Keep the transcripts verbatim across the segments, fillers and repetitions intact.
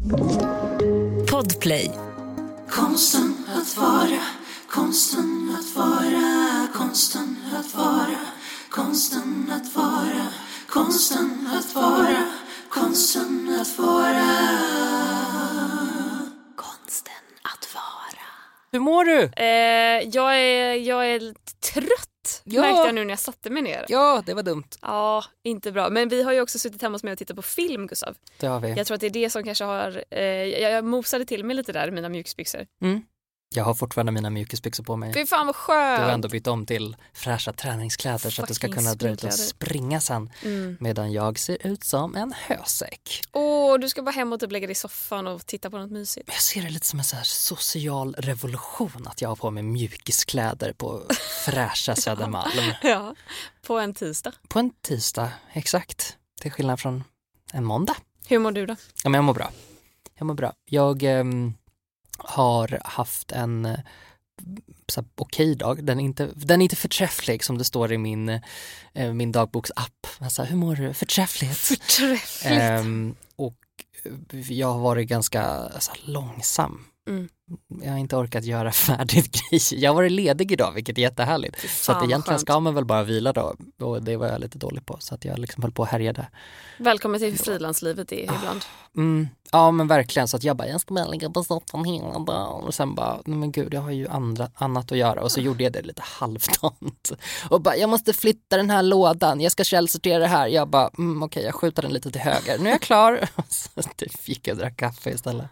Podplay. Konsten att vara, konsten att vara, konsten att vara, konsten att vara, konsten att vara, konsten att vara, konsten att vara. Hur mår du? Eh, jag, är, jag är lite trött, ja. märkte jag nu när jag satte mig ner. Ja, det var dumt. Ja, inte bra. Men vi har ju också suttit hemma hos mig och tittat på film, Gustav. Det har vi. Jag tror att det är det som kanske har... Eh, jag, jag mosade till mig lite där i mina mjukisbyxor. Mm. Jag har fortfarande mina mjukisbyxor på mig. Fy fan vad skönt! Du har ändå bytt om till fräscha träningskläder Fucking så att du ska kunna dra ut och springa sen. Mm. Medan jag ser ut som en hösäck. Åh, du ska bara hem och typ lägga dig i soffan och titta på något mysigt. Jag ser det lite som en så här social revolution att jag har på mig mjukiskläder på fräscha Södermalm. Ja, på en tisdag. På en tisdag, exakt. Till skillnad från en måndag. Hur mår du då? Ja, men jag mår bra. Jag mår bra. Jag... Ehm... har haft en så här, okej dag. Den är, inte, den är inte förträfflig som det står i min, eh, min dagboksapp. Alltså, hur mår du? Förträffligt. Förträffligt. Ehm, och jag har varit ganska alltså, långsam. Mm. Jag har inte orkat göra färdigt grejer. Jag har varit ledig idag, vilket är jättehärligt. Fan, så att egentligen ska man väl bara vila då. Och det var jag lite dålig på. Så att jag liksom höll på att härja där. Välkommen till frilanslivet i ibland. Mm, ja, men verkligen. Så att jag bara, jag ska bara ligga på soffan hela dagen. Och sen bara, nej men gud, jag har ju andra, annat att göra. Och så gjorde jag det lite halvdant. Och bara, jag måste flytta den här lådan. Jag ska källsortera det här. Jag bara, mm, okej, jag skjuter den lite till höger. Nu är jag klar. Så det fick jag drack kaffe istället.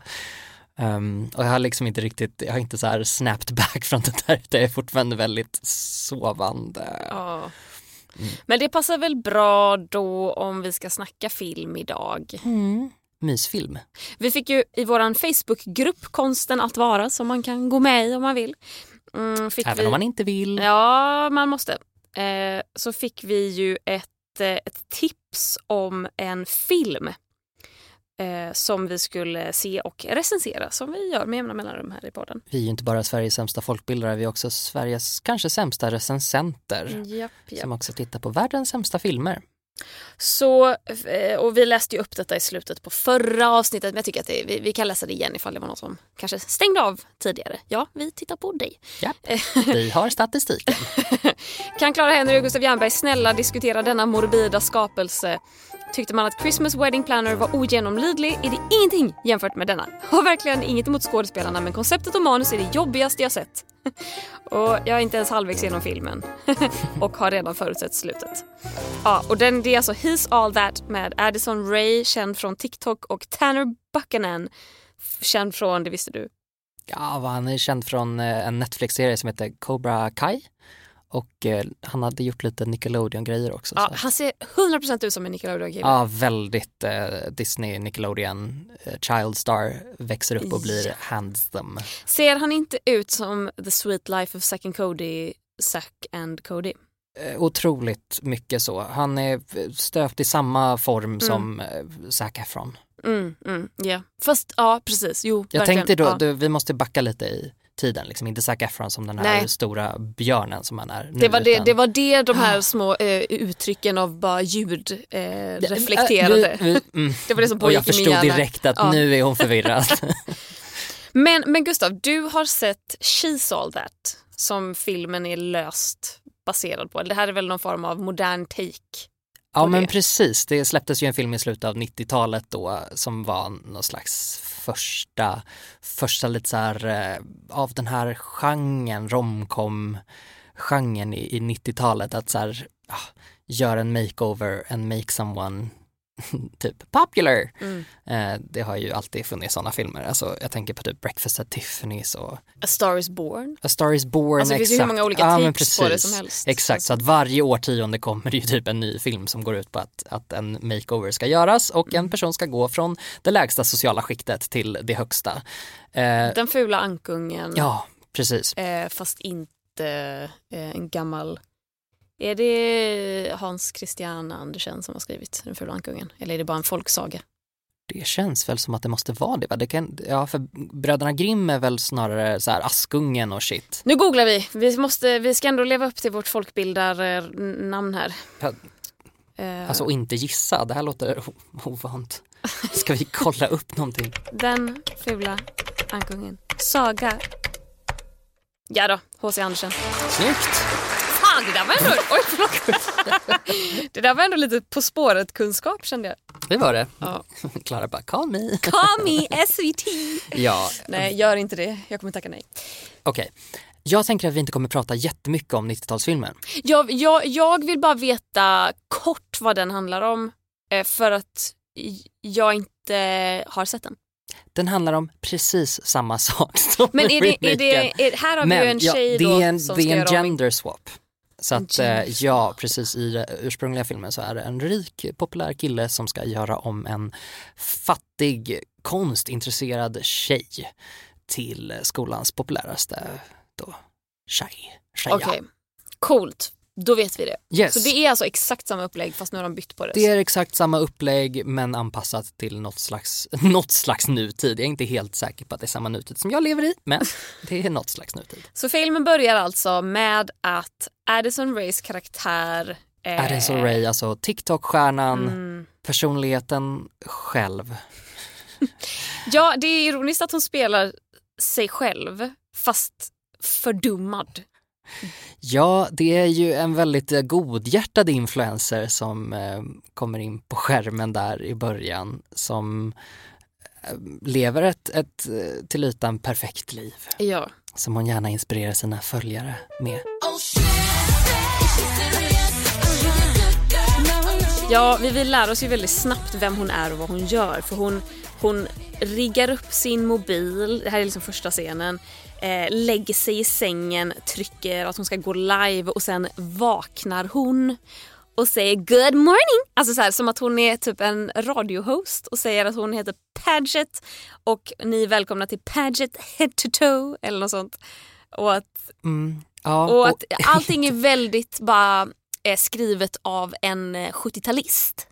Um, och jag har liksom inte riktigt, jag har inte så här snapped back från det där, det är fortfarande väldigt sovande. Ja. Mm. Men det passar väl bra då om vi ska snacka film idag. Mm. Mysfilm. Vi fick ju i våran Facebookgrupp Konsten att vara, som man kan gå med i om man vill. Mm, fick Även vi... om man inte vill. Ja, man måste. Eh, så fick vi ju ett, ett tips om en film. Eh, som vi skulle se och recensera, som vi gör med jämna mellanrum här i podden. Vi är ju inte bara Sveriges sämsta folkbildare, vi är också Sveriges kanske sämsta recensenter. Japp, japp. Som också tittar på världens sämsta filmer. Så, och vi läste ju upp detta i slutet på förra avsnittet, men jag tycker att det, vi, vi kan läsa det igen ifall det var någon som kanske stängde av tidigare. Ja, vi tittar på dig. Ja, vi har statistiken. Kan Clara Henry och Gustav Jernberg snälla diskutera denna morbida skapelse? Tyckte man att Christmas Wedding Planner var ogenomlidlig är det ingenting jämfört med denna. Har verkligen inget emot skådespelarna, men konceptet och manus är det jobbigaste jag sett. Och jag är inte ens halvvägs genom filmen. Och har redan förutsett slutet. Ja, och den, det är alltså He's All That med Addison Rae, känd från TikTok, och Tanner Buchanan, känd från, det visste du? Ja, han är känd från en Netflix-serie som heter Cobra Kai. Och eh, han hade gjort lite Nickelodeon-grejer också. Ja, så. Han ser hundra procent ut som en Nickelodeon-kille. Ja, väldigt eh, Disney, Nickelodeon, eh, Child Star, växer upp och blir ja. handsome. Ser han inte ut som The Sweet Life of Zack and Cody, Zack and Cody? Eh, otroligt mycket så. Han är stöpt i samma form mm. som eh, Zac Efron. Mm, mm, yeah. Fast, ja, precis. Jo, Jag verkligen. tänkte då, ja. du, vi måste backa lite i tiden, liksom inte Zac Efron som den här Nej. stora björnen som han är nu. Det var det, utan... det var det de här små eh, uttrycken av bara ljud eh, reflekterade. Vi, vi, mm. Det var det som pågick i min hjärna. Och jag förstod direkt att ja. nu är hon förvirrad. men, men Gustav, du har sett She's All That, som filmen är löst baserad på. Det här är väl någon form av modern take. Ja, men precis. Det släpptes ju en film i slutet av nittiotalet då som var någon slags första, första lite så här eh, av den här genren, romcom-genren i, i nittiotalet, att så här, ah, göra en makeover and make someone typ popular. Mm. Eh, det har ju alltid funnits sådana filmer. Alltså, jag tänker på typ Breakfast at Tiffany's och A Star is Born. A Star is Born, alltså, det finns ju hur många olika ja, takes på det som helst. Exakt, alltså. Så att varje årtionde kommer det ju typ en ny film som går ut på att, att en makeover ska göras och en person ska gå från det lägsta sociala skiktet till det högsta. Eh, Den fula ankungen. Ja, precis. Eh, fast inte eh, en gammal... Är det Hans Christian Andersen som har skrivit Den fula ankungen? Eller är det bara en folksaga? Det känns väl som att det måste vara det. Va? Det kan, ja, för Bröderna Grimm är väl snarare så här Askungen och shit. Nu googlar vi. Vi, måste, vi ska ändå leva upp till vårt folkbildarnamn här. Ja, alltså inte gissa. Det här låter ovant. Ska vi kolla upp någonting? Den fula ankungen. Saga. Ja då, H C Andersen. Snyggt! Fan, det där var ändå... Oj, förlåt. Det där var ändå lite på spåret kunskap, kände jag. Det var det. Ja. Klara bara, call me. Call me S V T. Ja. Nej, gör inte det. Jag kommer tacka nej. Okej. Jag tänker att vi inte kommer prata jättemycket om nittiotalsfilmen. Jag, jag, jag vill bara veta kort vad den handlar om. För att jag inte har sett den. Den handlar om precis samma sak som Men är det, är det, är, här har Men, vi ju en ja, tjej det då är en, som det ska är en göra om... gender swap. Så att, gender eh, ja, precis i den ursprungliga filmen så är det en rik, populär kille som ska göra om en fattig, konstintresserad tjej till skolans populäraste då, tjej. Tjeja. Okej, okay. Coolt. Då vet vi det. Yes. Så det är alltså exakt samma upplägg fast nu har de bytt på det. Det är exakt samma upplägg men anpassat till något slags, något slags nutid. Jag är inte helt säker på att det är samma nutid som jag lever i, men det är något slags nutid. Så filmen börjar alltså med att Addison Rays karaktär... Eh... Addison Rae, alltså TikTok-stjärnan, mm. personligheten själv. Ja, det är ironiskt att hon spelar sig själv fast fördummad. Ja, det är ju en väldigt godhjärtad influencer som eh, kommer in på skärmen där i början som eh, lever ett, ett till ytan perfekt liv. Ja. Som hon gärna inspirerar sina följare med. Ja, vi vill lära oss ju väldigt snabbt vem hon är och vad hon gör. För hon, hon riggar upp sin mobil, det här är liksom första scenen, eh, lägger sig i sängen, trycker att hon ska gå live och sen vaknar hon och säger good morning. Alltså så här, som att hon är typ en radiohost och säger att hon heter Paget och ni är välkomna till Paget Head to Toe eller något sånt. Och att, mm, ja, och att och... allting är väldigt bara... är skrivet av en sjuttiotalist.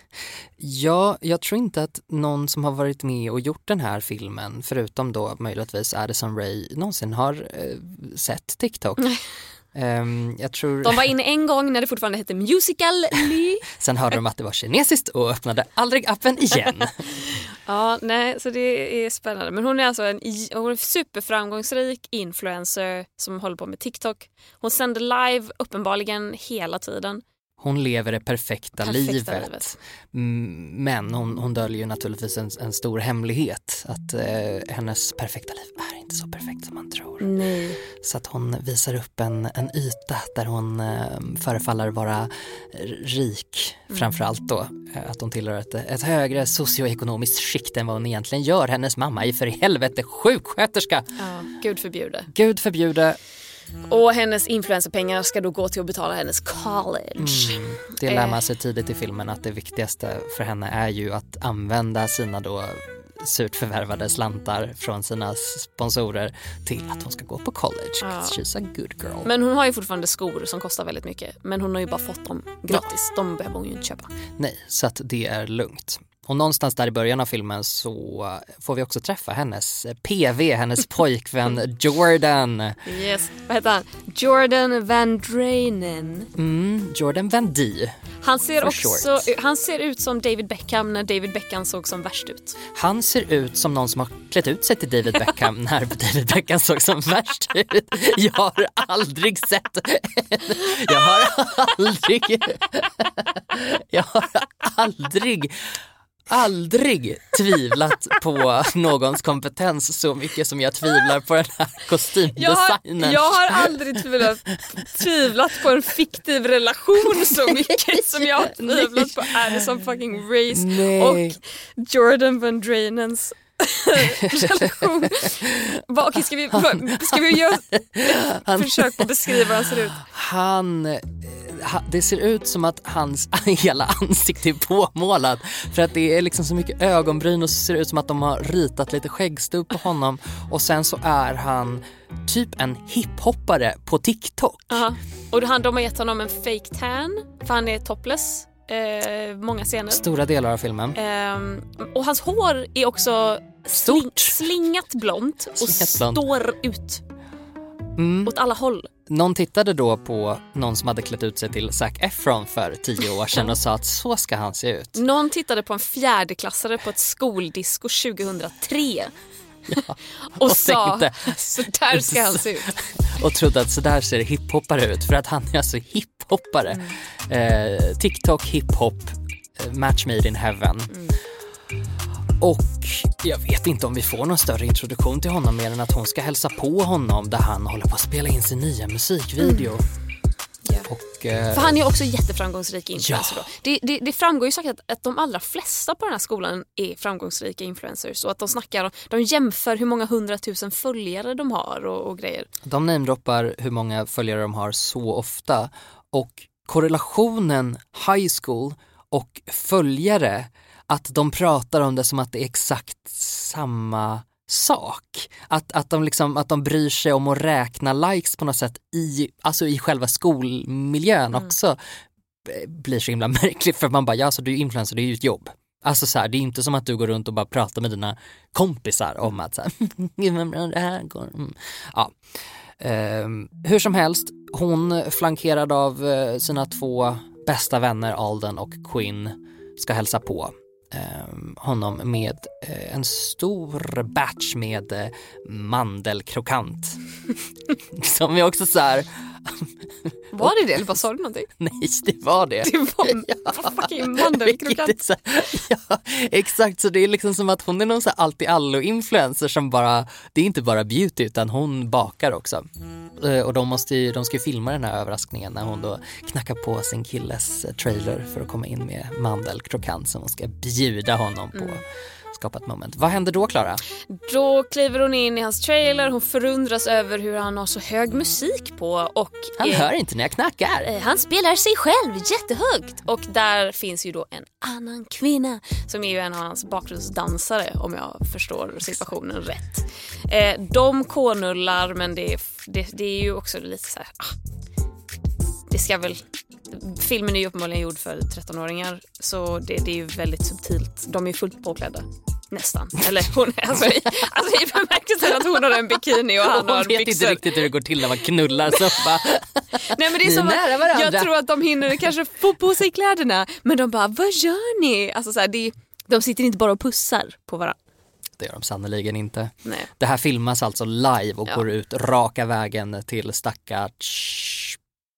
Ja, jag tror inte att någon som har varit med och gjort den här filmen, förutom då möjligtvis Addison Rae, någonsin har eh, sett TikTok. um, jag tror... De var inne en gång när det fortfarande hette Musical.ly. Sen hörde de att det var kinesiskt och öppnade aldrig appen igen. Ja, nej, så det är spännande. Men hon är alltså en, hon är en superframgångsrik influencer som håller på med TikTok. Hon sänder live uppenbarligen hela tiden. Hon lever det perfekta, perfekta livet. livet. Men hon, hon döljer ju naturligtvis en, en stor hemlighet. Att eh, hennes perfekta liv är inte så perfekt som man tror. Nej. Så att hon visar upp en, en yta där hon eh, förefaller vara rik. Mm. Framförallt då eh, att hon tillhör ett, ett högre socioekonomiskt skikt än vad hon egentligen gör. Hennes mamma är för i helvete sjuksköterska. Ja, Gud förbjude. Gud förbjude. Och hennes influencerpengar ska då gå till att betala hennes college. Mm. Det lär man sig tidigt i filmen att det viktigaste för henne är ju att använda sina då surt förvärvade slantar från sina sponsorer till att hon ska gå på college. Ja. She's a good girl. Men hon har ju fortfarande skor som kostar väldigt mycket. Men hon har ju bara fått dem gratis. Ja. De behöver hon ju inte köpa. Nej, så att det är lugnt. Och någonstans där i början av filmen så får vi också träffa hennes P V, hennes pojkvän Jordan. Yes, vad heter han? Jordan Van Drainen. Mm, Jordan Van D. Han ser, också, han ser ut som David Beckham när David Beckham såg som värst ut. Han ser ut som någon som har klätt ut sig till David Beckham när David Beckham såg som värst ut. Jag har aldrig sett... Jag har aldrig... Jag har aldrig... aldrig tvivlat på någons kompetens så mycket som jag tvivlar på den här kostymdesignen. Jag har, jag har aldrig tvivlat, tvivlat på en fiktiv relation så mycket som jag har tvivlat på Addison fucking Race Nej. och Jordan Van Drainens relation. Va, okej, ska vi, ska vi göra ett försök på att beskriva hur han ser ut? Han... Det ser ut som att hans hela ansikte är påmålat för att det är liksom så mycket ögonbryn och så ser det ut som att de har ritat lite skäggstubb på honom och sen så är han typ en hiphoppare på TikTok. Uh-huh. Och han, de har gett honom en fake tan för han är topless eh, många scener. Stora delar av filmen. Eh, och hans hår är också sling, slingat blont och slingat blont. står ut. Mm. åt alla håll. Någon tittade då på någon som hade klätt ut sig till Zac Efron för tio år sedan och sa att så ska han se ut. Någon tittade på en fjärdeklassare på ett skoldisco tjugohundratre. Ja, och, och sa, tänkte, så där ska han se ut. Och trodde att så där ser hiphoppare ut, för att han är alltså hiphoppare. Mm. Eh, TikTok, hiphop, match made in heaven. Mm. Och jag vet inte om vi får någon större introduktion till honom mer än att hon ska hälsa på honom där han håller på att spela in sin nya musikvideo. Mm. Yeah. Och, eh, För han är också jätteframgångsrik influencer. Ja. Då. Det, det, det framgår ju säkert att, att de allra flesta på den här skolan är framgångsrika influencers. Och att de snackar, de jämför hur många hundratusen följare de har och, och grejer. De namedroppar hur många följare de har så ofta. Och korrelationen high school och följare, att de pratar om det som att det är exakt samma sak. Att, att, de liksom, att de bryr sig om att räkna likes på något sätt i, alltså i själva skolmiljön mm. också blir så himla märkligt, för man bara, ja, så du är influencer, det är ju ett jobb. Alltså så här, det är inte som att du går runt och bara pratar med dina kompisar om att så här, det här går. Mm. Ja. Um, hur som helst, hon flankerad av uh, sina två bästa vänner Alden och Quinn ska hälsa på um, honom med uh, en stor batch med uh, mandelkrokant. Som är också så här. Var det det eller vad sa du någonting? Nej, det var det. Det var ja. fucking mandelkrokant. Ja, exakt. Så det är liksom som att hon är någon så här allt-i-allo-influencer som bara, det är inte bara beauty utan hon bakar också. Och de, måste ju, de ska ju filma den här överraskningen när hon då knackar på sin killes trailer för att komma in med mandelkrokant som hon ska bjuda honom på. Mm. Skapa ett moment. Vad händer då, Clara? Då kliver hon in i hans trailer. Hon förundras över hur han har så hög musik på. Och han eh, hör inte när jag knackar. Eh, han spelar sig själv jättehögt. Och där finns ju då en annan kvinna som är ju en av hans bakgrundsdansare, om jag förstår situationen rätt. Eh, de konullar, men det, det, det är ju också lite så här... Ah, det ska väl... Filmen är ju uppenbarligen gjord för trettonåringar, så det, det är ju väldigt subtilt. De är fullt påklädda. Nästan. Eller hon är alltså i, alltså i bemärkelsen att hon har en bikini och han hon har vet byxor. Inte riktigt hur det går till när man knullar så bara. Nej, men det är som att, jag tror att de hinner kanske få på sig kläderna, men de bara, vad gör ni? Alltså så här, det, de sitter inte bara och pussar på varandra. Det gör de sannoliken inte. Nej. Det här filmas alltså live och ja. går ut raka vägen till stackars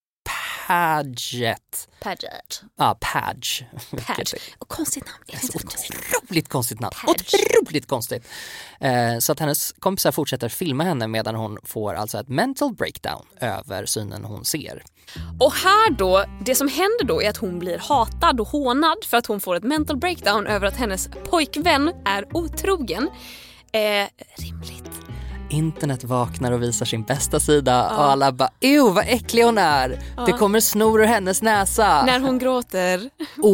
Paget. Paget. Ja, ah, Page. Page. Och konstigt namn. Det är så otroligt konstigt namn. Page. Otroligt konstigt. Eh, så att hennes kompisar fortsätter filma henne medan hon får alltså ett mental breakdown över synen hon ser. Och här då, det som händer då är att hon blir hatad och hånad för att hon får ett mental breakdown över att hennes pojkvän är otrogen. Eh, rimligt. Internet vaknar och visar sin bästa sida ja. Och alla bara, ew, vad äcklig hon är. Ja. Det kommer snor ur hennes näsa. När hon gråter.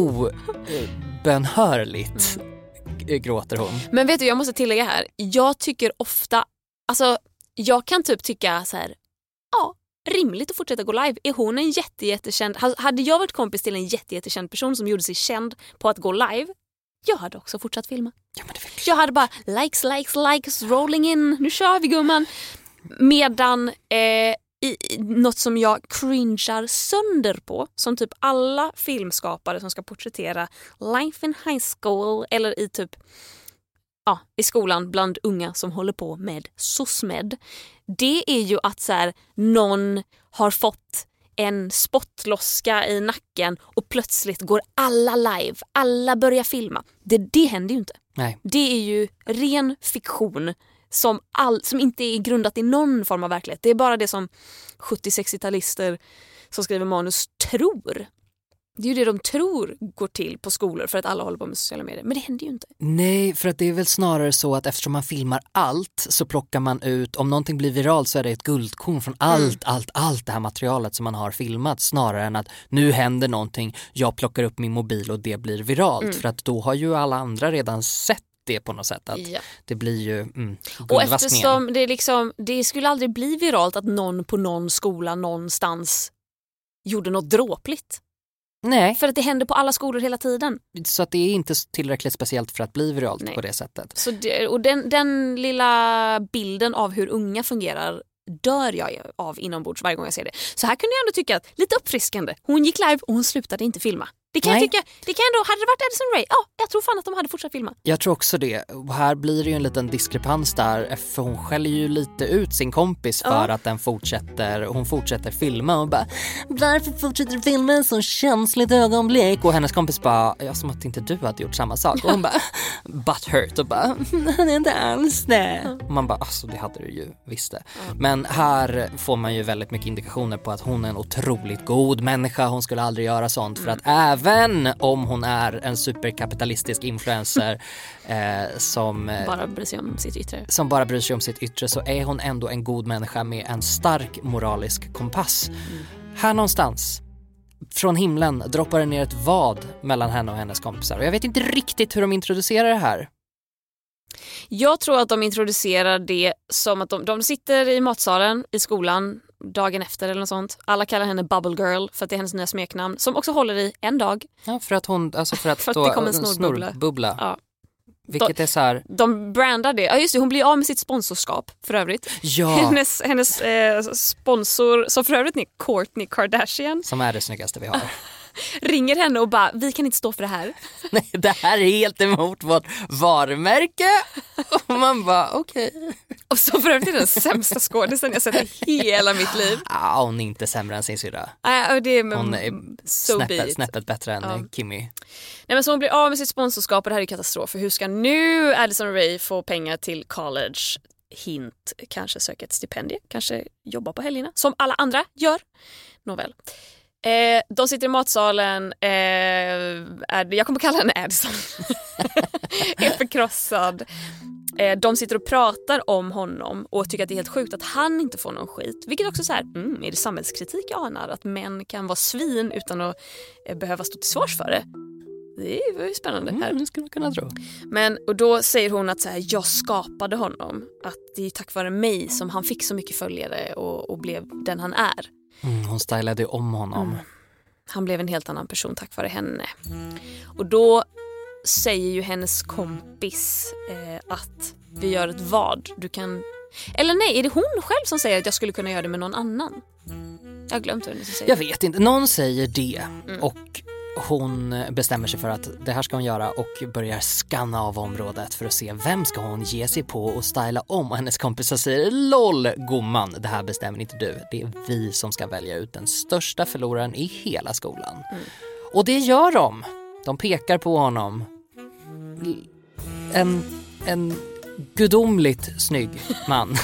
Obönhörligt mm. gråter hon. Men vet du, jag måste tillägga här. Jag tycker ofta, alltså jag kan typ tycka så här, ja, rimligt att fortsätta gå live. Är hon en jätte, jättekänd, hade jag varit kompis till en jätte, jättekänd person som gjorde sig känd på att gå live, jag hade också fortsatt filma. Ja, men det jag hade bara likes, likes, likes rolling in. Nu kör vi, gumman. Medan eh, i, något som jag cringear sönder på, som typ alla filmskapare som ska porträttera life in high school eller i typ ja, i skolan bland unga som håller på med SOSMED. Det är ju att så här, någon har fått en spottloska i nacken och plötsligt går alla live, alla börjar filma. Det, det händer ju inte. Nej. Det är ju ren fiktion som, all, som inte är grundat i någon form av verklighet. Det är bara det som sjuttio-sextio-talister som skriver manus tror. Det är ju det de tror går till på skolor för att alla håller på med sociala medier. Men det händer ju inte. Nej, för att det är väl snarare så att eftersom man filmar allt så plockar man ut, om någonting blir viralt så är det ett guldkorn från allt, mm. allt, allt det här materialet som man har filmat, snarare än att nu händer någonting, jag plockar upp min mobil och det blir viralt. Mm. För att då har ju alla andra redan sett det på något sätt. Att ja. Det blir ju mm, och eftersom det, liksom, det skulle aldrig bli viralt att någon på någon skola någonstans gjorde något dråpligt. Nej. För att det händer på alla skolor hela tiden. Så att det är inte tillräckligt speciellt för att bli viralt. Nej. På det sättet. Så det, och den, den lilla bilden av hur unga fungerar dör jag av inombords varje gång jag ser det. Så här kunde jag ändå tycka att lite uppfriskande. Hon gick live och hon slutade inte filma. Det kan Nej. jag tycka, det kan ändå, hade det varit Addison Rae, ja, jag tror fan att de hade fortsatt filma. Jag tror också det. Och här blir det ju en liten diskrepans där, för hon skäller ju lite ut sin kompis för Ja. att den fortsätter, hon fortsätter filma och bara, varför fortsätter du filma en så känsligt ögonblick? Och hennes kompis bara, ja, som att inte du hade gjort samma sak. Och hon bara, butthurt och bara, han är inte alls det. Och man bara, alltså det hade du ju visst det. Men här får man ju väldigt mycket indikationer på att hon är en otroligt god människa. Hon skulle aldrig göra sånt för att även om hon är en superkapitalistisk influencer eh, som, eh, Bara bryr sig om sitt yttre. som bara bryr sig om sitt yttre, så är hon ändå en god människa med en stark moralisk kompass. Mm. Här någonstans från himlen droppar det ner ett vad mellan henne och hennes kompisar. Och jag vet inte riktigt hur de introducerar det här. Jag tror att de introducerar det som att de, de sitter i matsalen i skolan dagen efter eller något sånt. Alla kallar henne Bubble Girl för att det är hennes nya smeknamn som också håller i en dag. Ja, för att hon, alltså för att, För att då, det kom en snorbubbla. snorbubbla. Ja. Vilket är så här, De brandar det. Ja just det, hon blir av med sitt sponsorskap för övrigt. ja, Hennes, hennes eh, sponsor, som för övrigt är Kourtney Kardashian, som är det snyggaste vi har. ringer henne och bara, vi kan inte stå för det här. Nej, det här är helt emot vårt varumärke. Och man bara, okej. Okay. Och så för övrigt är den sämsta skådisen jag sett i hela mitt liv. Ja, hon är inte sämre än sin syrra. Äh, det är, Hon är so be snäppet, it. snäppet bättre än Ja. Kimmy. Nej, men så hon blir av med sitt sponsorskap och det här är katastrof. För hur ska nu Addison Rae få pengar till college? Hint, kanske söka ett stipendium, kanske jobba på helgerna som alla andra gör. Nåväl. Eh, de sitter i matsalen, eh, är, jag kommer kalla henne Addison. Är förkrossad. Eh, de sitter och pratar om honom och tycker att det är helt sjukt att han inte får någon skit. Vilket också så här, mm, är det samhällskritik jag anar? Att män kan vara svin utan att eh, behöva stå till svars för det. Det är ju spännande här. Mm, det skulle man kunna tro. Men, och då säger hon att så här, jag skapade honom. Att det är tack vare mig som han fick så mycket följare och, och blev den han är. Mm, hon stylade om honom. Mm. Han blev en helt annan person tack vare henne. Och då säger ju hennes kompis eh, att vi gör ett vad. Du kan... Eller nej, är det hon själv som säger att jag skulle kunna göra det med någon annan? Jag har glömt vad hon säger. Jag vet inte, någon säger det. Mm. Och hon bestämmer sig för att det här ska hon göra och börjar skanna av området för att se vem ska hon ge sig på och styla om. Och hennes kompisar säger, LOL gumman, det här bestämmer inte du. Det är vi som ska välja ut den största förloraren i hela skolan. Mm. Och det gör de. De pekar på honom. En, en gudomligt snygg man.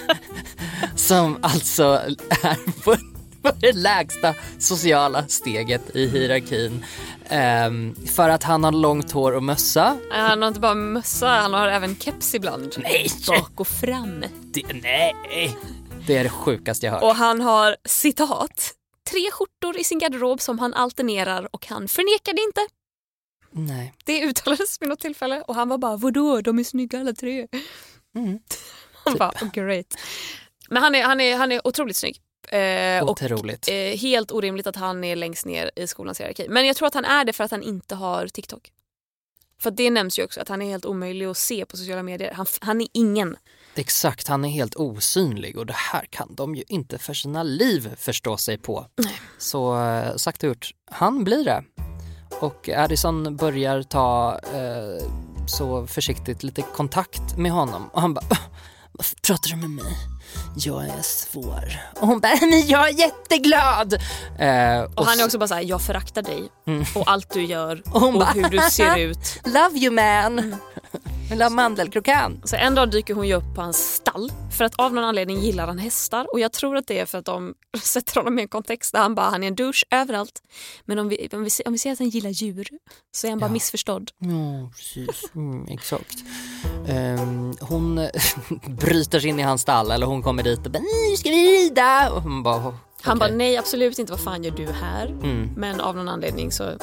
Som alltså är på det lägsta sociala steget i hierarkin. Um, för att han har långt hår och mössa. Han har inte bara mössa, han har även keps ibland. Nej! Bak och fram. Det, nej! Det är det sjukaste jag hört. Och han har, citat, tre skjortor i sin garderob som han alternerar och han förnekar det inte. Nej. Det uttalades vid något tillfälle och han var bara, vadå, de är snygga alla tre. Mm. Han bara, oh, great. Men han är, han är, han är otroligt snygg. Eh, Otroligt. och eh, helt orimligt att han är längst ner i skolans hierarki. Men jag tror att han är det för att han inte har TikTok. För det nämns ju också att han är helt omöjlig att se på sociala medier. Han, han är ingen. Exakt, han är helt osynlig och det här kan de ju inte för sina liv förstå sig på. Nej. Så uh, sagt och gjort, han blir det. Och Addison börjar ta uh, så försiktigt lite kontakt med honom. Och han bara, varför pratar du med mig? Jag är svår. Och hon bara, men jag är jätteglad. Uh, och, och han är också bara så här, jag föraktar dig. Mm. Och allt du gör. Och, hon och bara, hur du ser ut. Love you man. Mm. Vill ha mandelkrokan. Så en dag dyker hon ju upp på hans stall. För att av någon anledning gillar han hästar. Och jag tror att det är för att de sätter honom i en kontext där han bara, han är en douche överallt. Men om vi, om vi, om vi ser att han gillar djur så är han bara ja. missförstådd. Ja, precis. Mm, exakt. Um, hon bryter sig in i hans stall. Eller hon kommer dit och bara, nu ska vi rida. Och hon bara, okay. Han bara, nej absolut inte, vad fan gör du här? Mm. Men av någon anledning så...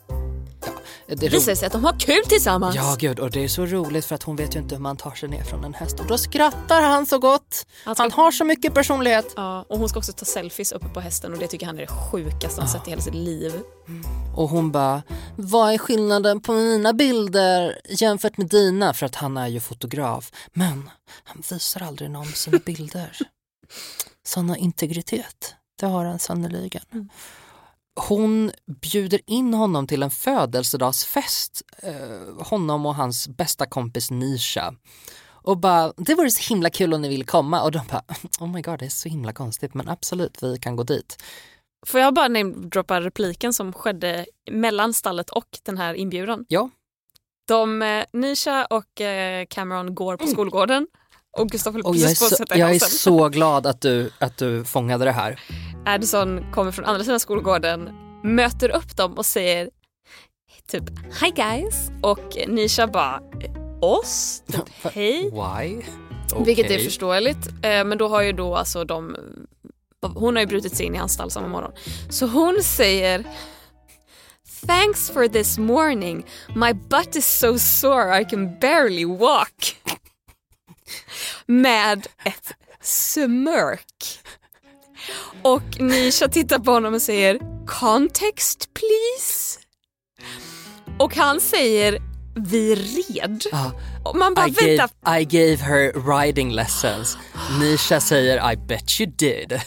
Det ro- visar sig att de har kul tillsammans. Ja gud, och det är så roligt för att hon vet ju inte hur man tar sig ner från en häst. Och då skrattar han så gott. Han, ska... han har så mycket personlighet. Ja, och hon ska också ta selfies uppe på hästen. Och det tycker han är det sjukaste han ja. sett i hela sitt liv. Mm. Och hon bara, vad är skillnaden på mina bilder jämfört med dina? För att han är ju fotograf. Men han visar aldrig någon sina bilder. sån integritet. Det har han sannoliken. Mm. Hon bjuder in honom till en födelsedagsfest. Eh, honom och hans bästa kompis Nisha. Och bara, det vore så himla kul om ni ville komma. Och de bara, oh my god, det är så himla konstigt. Men absolut, vi kan gå dit. Får jag bara namedroppa repliken som skedde mellan stallet och den här inbjudan? Ja. De, eh, Nisha och eh, Cameron går på skolgården. Och Gustav håller precis på att sätta i halsen. Jag är så glad att du, att du fångade det här. Addison kommer från andra sidan skolgården, möter upp dem och säger typ, hi guys. Och Nisha bara, oss? Typ, hej. Why? Okay. Vilket är förståeligt. Eh, men då har ju då alltså de... Hon har ju brutit sig in i hans stall samma morgon. Så hon säger, thanks for this morning. My butt is so sore I can barely walk. Med ett smörk. Och Nisha tittar på honom och säger, context please. Och han säger, vi red. Ah, och man bara, I, vänta. gave, I gave her riding lessons. Nisha säger, I bet you did.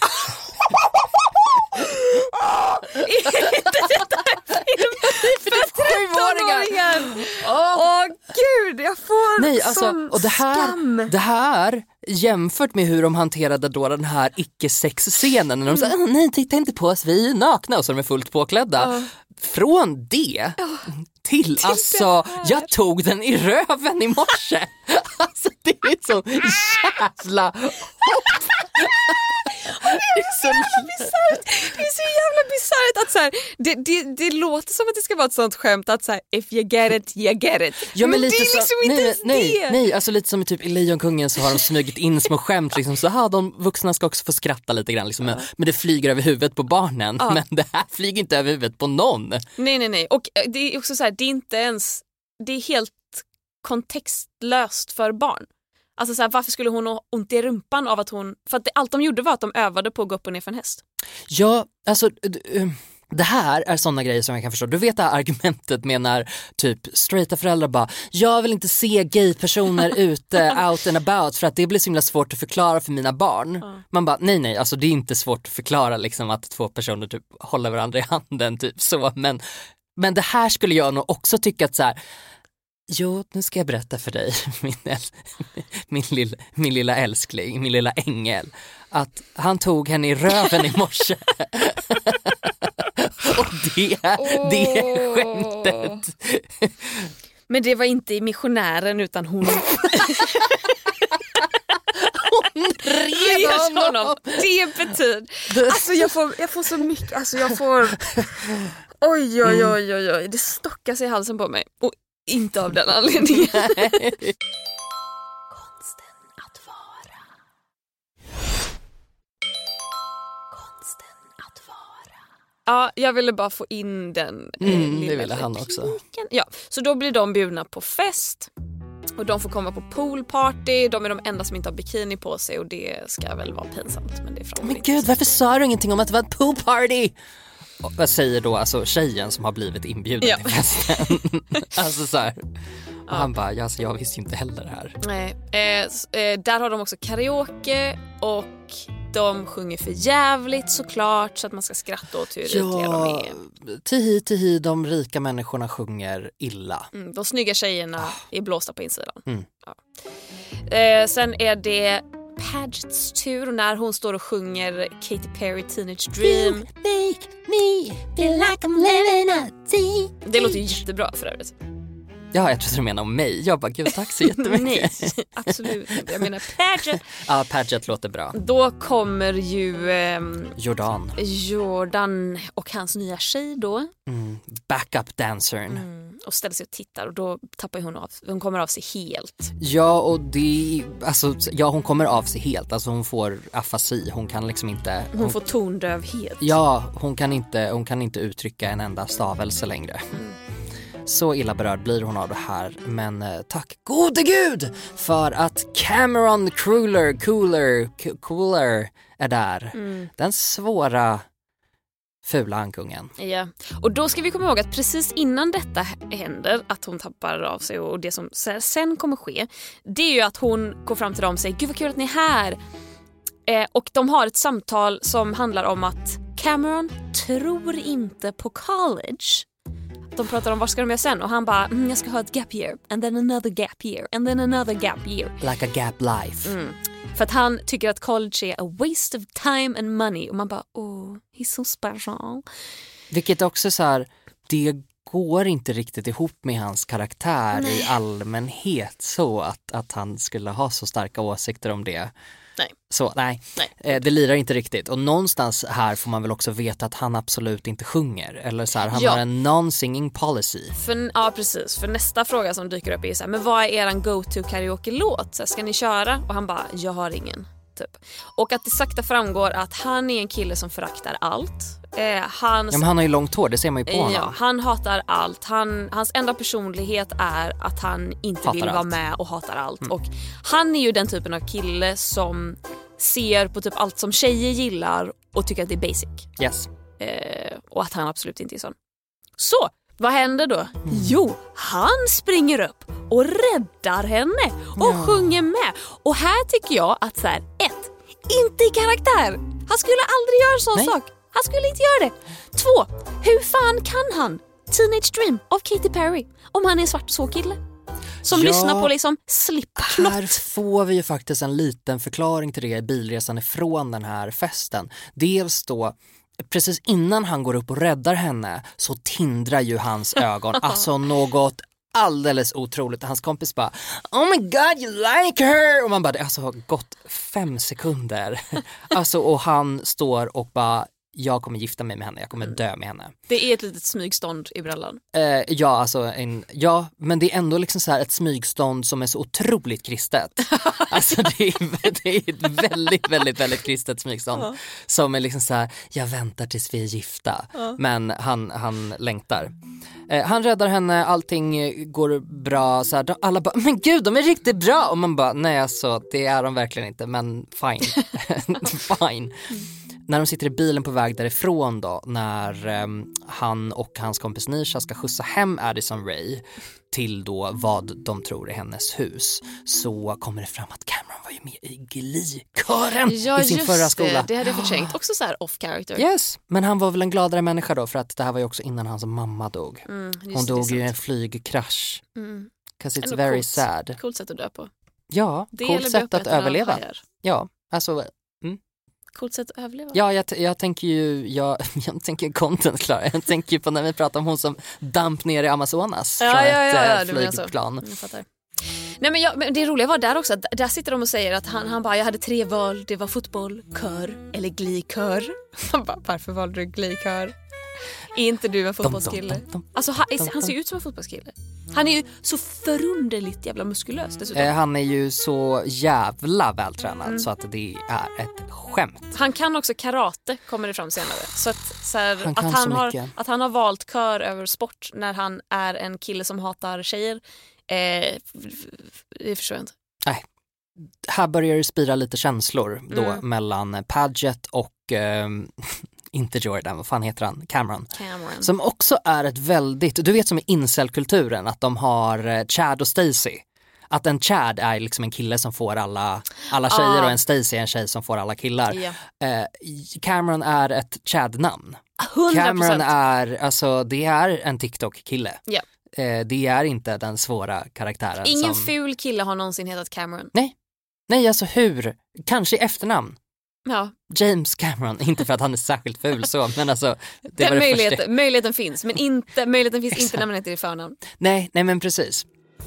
För trettonåringar. Åh oh, gud, jag får Nej, alltså, sån och det här, skam. det här jämfört med hur de hanterade då den här icke-sex-scenen när de sa, mm. nej, titta inte på oss, vi är nakna och så är de fullt påklädda. Uh. Från det uh. till, till alltså, jag tog den i röven i morse. Alltså det är ett sån jävla hopp. Det är så jävla bisarrt. Det är så jävla bisarrt att så här, det, det, det låter som att det ska vara ett sånt skämt att så här, if you get it, you get it. Ja, men, men lite det är liksom så, inte nej, ens nej, det. Nej, alltså lite som i typ i Lejonkungen så har de smugit in små skämt liksom, så här, de vuxna ska också få skratta lite grann liksom, ja. Men det flyger över huvudet på barnen, ja. Men det här flyger inte över huvudet på någon. Nej, nej, nej. Och det är också så här, det är inte ens, det är helt kontextlöst för barn. Alltså så här, varför skulle hon ha ont i rumpan av att hon... För att det, allt de gjorde var att de övade på att gå upp och ner för en häst. Ja, alltså... Det här är sådana grejer som jag kan förstå. Du vet det här argumentet med när typ straighta föräldrar bara, jag vill inte se gay-personer ute out and about för att det blir så himla svårt att förklara för mina barn. Mm. Man bara, nej nej, alltså det är inte svårt att förklara liksom att två personer typ håller varandra i handen typ så. Men, men det här skulle jag nog också tycka att så här, jo, nu ska jag berätta för dig, min, äl- min, lilla, min lilla älskling, min lilla ängel, att han tog henne i röven i morse. Och det, oh. det är skämtet. Men det var inte i missionären utan hon... hon red honom. Det betyder... Alltså jag får, jag får så mycket... Alltså jag får... Oj, oj, oj, oj, oj. Det stockar sig i halsen på mig. Och inte av den anledningen. Konsten att vara. Konsten att vara. Ja, jag ville bara få in den. Mm, det ville han också. Ja, så då blir de bjudna på fest. Och de får komma på poolparty. De är de enda som inte har bikini på sig. Och det ska väl vara pinsamt. Men det är framför. Men gud, varför sa du ingenting om att det var ett poolparty? Och vad säger då alltså tjejen som har blivit inbjuden ja. till festen? Alltså så här. Och ja. han bara, ja, alltså, jag visste ju inte heller det här. Nej, eh, eh, där har de också karaoke och de sjunger för jävligt såklart så att man ska skratta åt hur ja, rikliga de är. Tihi, tihi, de rika människorna sjunger illa. Mm, de snygga tjejerna ah. är blåsta på insidan. Mm. Ja. Eh, sen är det Pagets tur när hon står och sjunger Katy Perry Teenage Dream. You make me feel like I'm living a day. Det låter ju jättebra för övrigt. Ja, jag tror du menar om mig. Jag bara, gud, tack så jättemycket. Nej, absolut inte. Jag menar Paget. Ja, Paget låter bra. Då kommer ju eh, Jordan. Jordan och hans nya tjej då. Mm, backup dancern. Mm, och ställer sig och tittar och då tappar hon av. Hon kommer av sig helt. Ja, och det, alltså, ja, hon kommer av sig helt. Alltså hon får afasi. Hon kan liksom inte... Hon, hon får tondövhet. Ja, hon kan inte, hon kan inte uttrycka en enda stavelse längre. Mm. Så illa berörd blir hon av det här. Men eh, tack gode gud för att Cameron Cruller, Cooler, C- Cooler är där. Mm. Den svåra fula ankungen. Ja, och då ska vi komma ihåg att precis innan detta händer, att hon tappar av sig och det som sen kommer ske, det är ju att hon går fram till dem och säger, gud vad kul att ni är här. Eh, och de har ett samtal som handlar om att Cameron tror inte på college. De pratar om vad ska de göra sen och han bara, mm, jag ska ha ett gap year and then another gap year and then another gap year. Like a gap life. Mm. För att han tycker att college är a waste of time and money. Och man bara, oh, he's so special. Vilket också så här, det går inte riktigt ihop med hans karaktär Nej. i allmänhet så att, att han skulle ha så starka åsikter om det. Nej. Så nej, Nej. Eh, det lirar inte riktigt. Och någonstans här får man väl också veta att han absolut inte sjunger. Eller så här, han Ja. har en non-singing policy. För, ja, precis. För nästa fråga som dyker upp är så här, men vad är eran go-to karaoke-låt? Så här, ska ni köra? Och han bara, jag har ingen. Typ. Och att det sakta framgår att han är en kille som föraktar allt. Eh, han, Ja, men han har ju långt hår, det ser man ju på honom. ja, han hatar allt. Han, hans enda personlighet är att han inte Hatar vill vara allt. med och hatar allt. Mm. Och han är ju den typen av kille som ser på typ allt som tjejer gillar och tycker att det är basic. Yes. Eh, och att han absolut inte är sån. Så, vad händer då? Mm. Jo, han springer upp och räddar henne och Ja. sjunger med. Och här tycker jag att så här, ett, inte i karaktär. Han skulle aldrig göra en sån Nej. sak. Han skulle inte göra det. Två, hur fan kan han Teenage Dream av Katy Perry om han är en svart så kille? Som Ja. lyssnar på liksom Slipknot. Här får vi ju faktiskt en liten förklaring till det i bilresan ifrån den här festen. Dels då, precis innan han går upp och räddar henne så tindrar ju hans ögon. Alltså något alldeles otroligt. Hans kompis bara, oh my god, you like her! Och man bara, det har alltså gått fem sekunder. Alltså, och han står och bara, jag kommer gifta mig med henne, jag kommer dö med henne. Det är ett litet smygstånd i brallan. Eh, ja, alltså en, ja, men det är ändå liksom så här ett smygstånd som är så otroligt kristet. Alltså det är, det är ett väldigt, väldigt, väldigt kristet smygstånd. Ja. Som är liksom så här, jag väntar tills vi är gifta. Ja. Men han, han längtar. Eh, han räddar henne, allting går bra. Så här, de, alla bara, men gud, de är riktigt bra. Och man bara, nej alltså, det är de verkligen inte. Men fine. Fine. När de sitter i bilen på väg därifrån då, när um, han och hans kompis Nisha ska skjutsa hem Addison Rae till då vad de tror är hennes hus, så kommer det fram att Cameron var ju med i Glee-kören Ja, i sin just förra det. skola. Det hade jag förträngt. Också så här off-character. Yes, men han var väl en gladare människa då, för att det här var ju också innan hans mamma dog. Mm, just Hon det, dog ju i sant. en flygkrasch. Mm. 'Cause it's Ändå very coolt. sad. Coolt sätt att dö på. Ja, Det coolt eller bli sätt att uppäten av överleva. hajar. Ja, alltså Coolt sätt att överleva. Ja, jag, jag tänker ju jag, jag tänker content, Clara. Jag tänker ju på när vi pratar om hon som damp ner i Amazonas Ja, från ja, ja, ja, ett du menar så. flygplan. Jag fattar. Nej, men, jag, men det roliga var där också att där sitter de och säger att han, han bara, jag hade tre val, det var fotboll, kör eller Glee-kör. Han bara, varför valde du Glee-kör? Är inte du en fotbollskille? Dum, dum, dum, Alltså han, dum, han ser ju ut som en fotbollskille. Han är ju så förunderligt jävla muskulös dessutom. Eh, han är ju så jävla vältränad Mm. så att det är ett skämt. Han kan också karate, kommer det fram senare. Så att, så här, Han kan att, han så har, mycket. att han har valt kör över sport när han är en kille som hatar tjejer, eh, det förstår jag inte. Nej. Här börjar det spira lite känslor då Mm. mellan Paget och ehm, inte Jordan, vad fan heter han? Cameron. Cameron. Som också är ett väldigt, du vet som i incel-kulturen att de har eh, Chad och Stacy. Att en Chad är liksom en kille som får alla, alla tjejer Ah. och en Stacy är en tjej som får alla killar. Ja. Eh, Cameron är ett Chad-namn. hundra Cameron procent. är, alltså det är en TikTok-kille. Ja. Eh, det är inte den svåra karaktären. Ingen som... ful kille har någonsin hetat Cameron. Nej. Nej, alltså hur? Kanske i efternamn. Ja, James Cameron, inte för att han är särskilt ful så, men alltså det den var det möjligheten, första. möjligheten finns, men inte, möjligheten finns inte Exakt. när man heter i förnamn. Nej, nej men precis.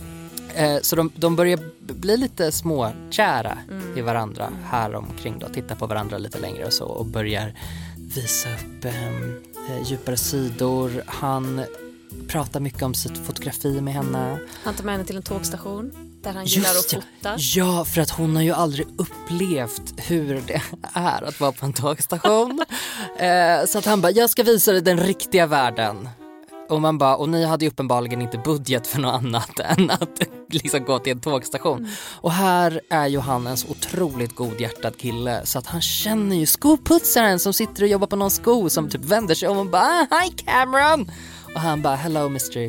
Eh, så de, de börjar b- bli lite småkära Mm. i varandra här omkring då, titta på varandra lite längre och så och börjar visa upp ehm, eh, djupare sidor. Han pratar mycket om sitt fotografi med henne. Han tar med henne till en tågstation där han gillar att Just ja. fota. Ja, för att hon har ju aldrig upplevt hur det är att vara på en tågstation. eh, så att han bara, jag ska visa dig den riktiga världen. Och man bara, och ni hade ju uppenbarligen inte budget för något annat än att liksom gå till en tågstation. Mm. Och här är ju han en så otroligt godhjärtad kille så att han känner ju skoputsaren som sitter och jobbar på någon sko som typ vänder sig om och bara, hi Cameron! Och han bara, hello mister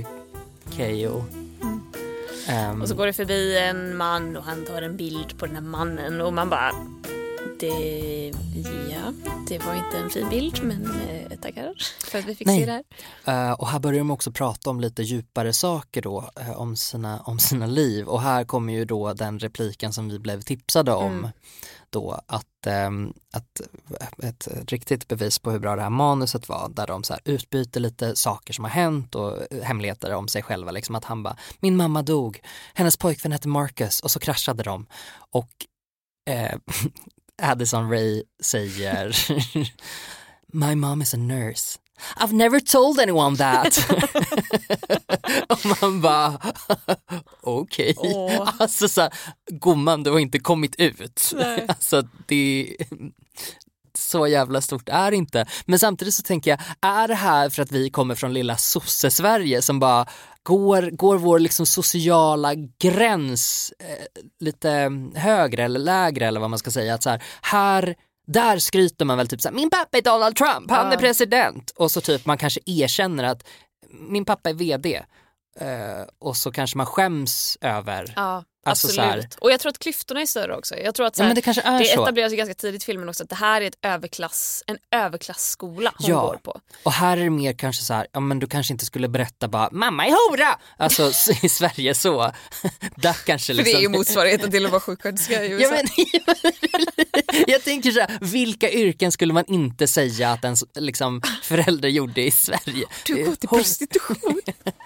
K O. Um, Och så går det förbi en man och han tar en bild på den här mannen och man bara, Det, ja, det var inte en fin bild, men eh, tackar för att vi fick Nej. se det här. Uh, och här börjar de också prata om lite djupare saker då, uh, om, sina, om sina liv. Och här kommer ju då den repliken som vi blev tipsade om. Mm. Då att, um, att ett riktigt bevis på hur bra det här manuset var, där de så här utbyter lite saker som har hänt och hemligheter om sig själva. Liksom att han bara, min mamma dog, hennes pojkvän hette Marcus, och så kraschade de. Och eh, Addison Rae säger my mom is a nurse. I've never told anyone that. Och man bara okej. Okay. Oh. Alltså så här, gumman, du har inte kommit ut. Nej. Alltså det så jävla stort är inte. Men samtidigt så tänker jag, är det här för att vi kommer från lilla sosse-Sverige som bara går, går vår liksom sociala gräns eh, lite högre eller lägre eller vad man ska säga. Att så här, här där skryter man väl typ så här, min pappa är Donald Trump, han är president. Och så typ man kanske erkänner att min pappa är vd. Uh, och så kanske man skäms över. Ja, alltså absolut. Så här, och jag tror att klyftorna är större också. Jag tror att så här, ja, men det kanske är det så. etableras ju ganska tidigt i filmen också att det här är ett överklass, en överklassskola hon ja. går på. Och här är det mer kanske så här, ja men du kanske inte skulle berätta bara mamma är hora. Alltså i Sverige så. Där kanske liksom. För det är ju motsvarigheten till att vara sjuksköterska i U S A. Ja, men, jag tänker så här, vilka yrken skulle man inte säga att ens liksom förälder gjorde i Sverige? Du går till prostitution.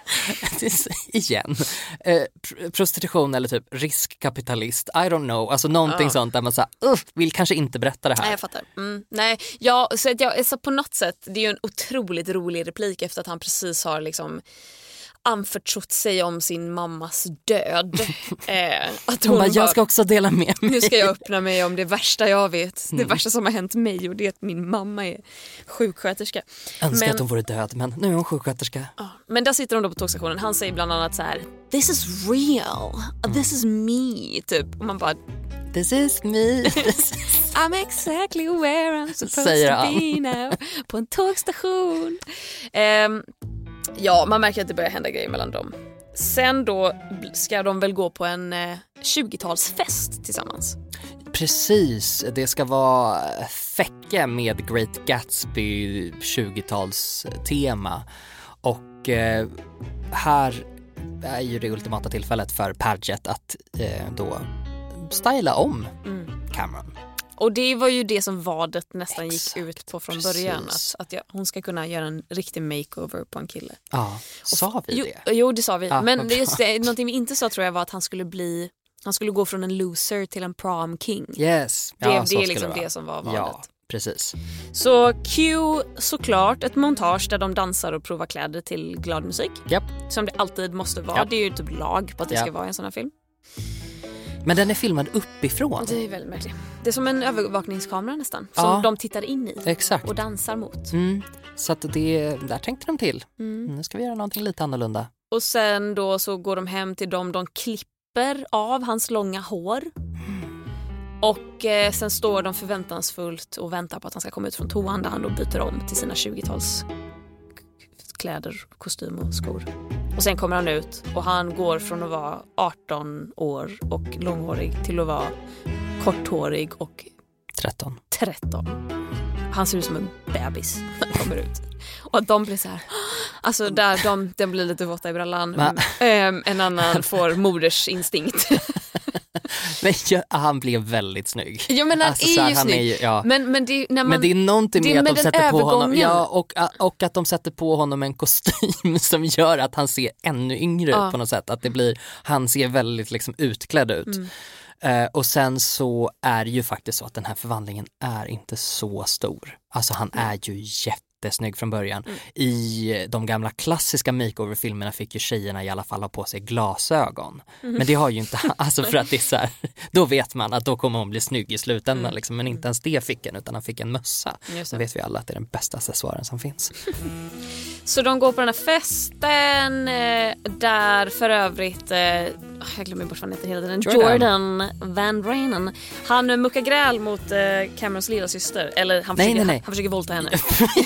Igen. Eh, pr- prostitution eller typ riskkapitalist. I don't know. Alltså någonting ja. sånt där man så här, uh, vill kanske inte berätta det här. Nej, jag fattar. Mm, nej, ja, så, att jag, så på något sätt, det är ju en otroligt rolig replik efter att han precis har liksom anförtrott sig om sin mammas död. eh, att hon bara, bara, jag ska också dela med mig. Nu ska jag öppna mig om det värsta jag vet. Mm. Det värsta som har hänt mig, och det är att min mamma är sjuksköterska. Önskar men, att hon vore död, men nu är hon sjuksköterska. Ja, men där sitter de då på tågstationen. Han säger bland annat så här: this is real, this is me, typ. Och man bara, this is me. I'm exactly where I'm supposed säger to be now. På en tågstation. Um, Ja, man märker att det börjar hända grejer mellan dem. Sen då ska de väl gå på en eh, tjugotalsfest tillsammans. Precis, det ska vara fäcke med Great Gatsby tjugotalstema. Och eh, här är ju det ultimata tillfället för Paget att eh, då styla om mm. Cameron. Och det var ju det som vadet nästan Exakt, gick ut på från precis. början. Att, att jag, hon ska kunna göra en riktig makeover på en kille. Ja, sa vi jo, det? Jo, det sa vi. Ja, men just det, någonting vi inte sa tror jag var att han skulle bli, han skulle gå från en loser till en prom king. Yes. Det, ja, det är liksom det, det som var vadet. Ja, precis. Så Q, såklart ett montage där de dansar och provar kläder till glad musik. Yep. Som det alltid måste vara. Yep. Det är ju typ lag på att det yep. ska vara en sån här film. Men den är filmad uppifrån. Det är väldigt märkligt. Det är som en övervakningskamera nästan. Som ja. de tittar in i. Exakt. Och dansar mot. Mm. Så att det, där tänkte de till. Mm. Nu ska vi göra någonting lite annorlunda. Och sen då så går de hem till dem. De klipper av hans långa hår. Mm. Och eh, sen står de förväntansfullt och väntar på att han ska komma ut från toan där han då byter om till sina tjugotals kläder, kostym och skor. Och sen kommer han ut och han går från att vara arton år och långhårig till att vara korthårig och tretton. tretton. Han ser ut som en bebis när han kommer ut. Och att de blir så här, alltså där de, den blir lite våta i brallan. Ähm, en annan får modersinstinkt. Men ja, han blev väldigt snygg. Ja, men han alltså, är här, ju han snygg. är ju, ja. men, men, det, när man, men det är någonting det med är att de med sätter på honom övergången. ja, och, och att de sätter på honom en kostym som gör att han ser ännu yngre ja. ut på något sätt. Att det blir, han ser väldigt liksom utklädd ut. Mm. Uh, och sen så är det ju faktiskt så att den här förvandlingen är inte så stor. Alltså han mm. är ju jättesnygg från början. Mm. I de gamla klassiska makeover-filmerna fick ju tjejerna i alla fall ha på sig glasögon. Mm. Men det har ju inte, alltså för att det är så här, då vet man att då kommer hon bli snygg i slutändan mm. liksom, men inte ens det fick en utan han fick en mössa. Då vet vi alla att det är den bästa accessoaren som finns. Mm. Så de går på den här festen eh, där för övrigt, eh, jag glömmer bort vad han heter hela tiden, Jordan, Jordan Van Rainen. Han muckar gräl mot eh, Camerons lilla syster. Eller han försöker, nej, nej, nej. Han, han försöker volta henne.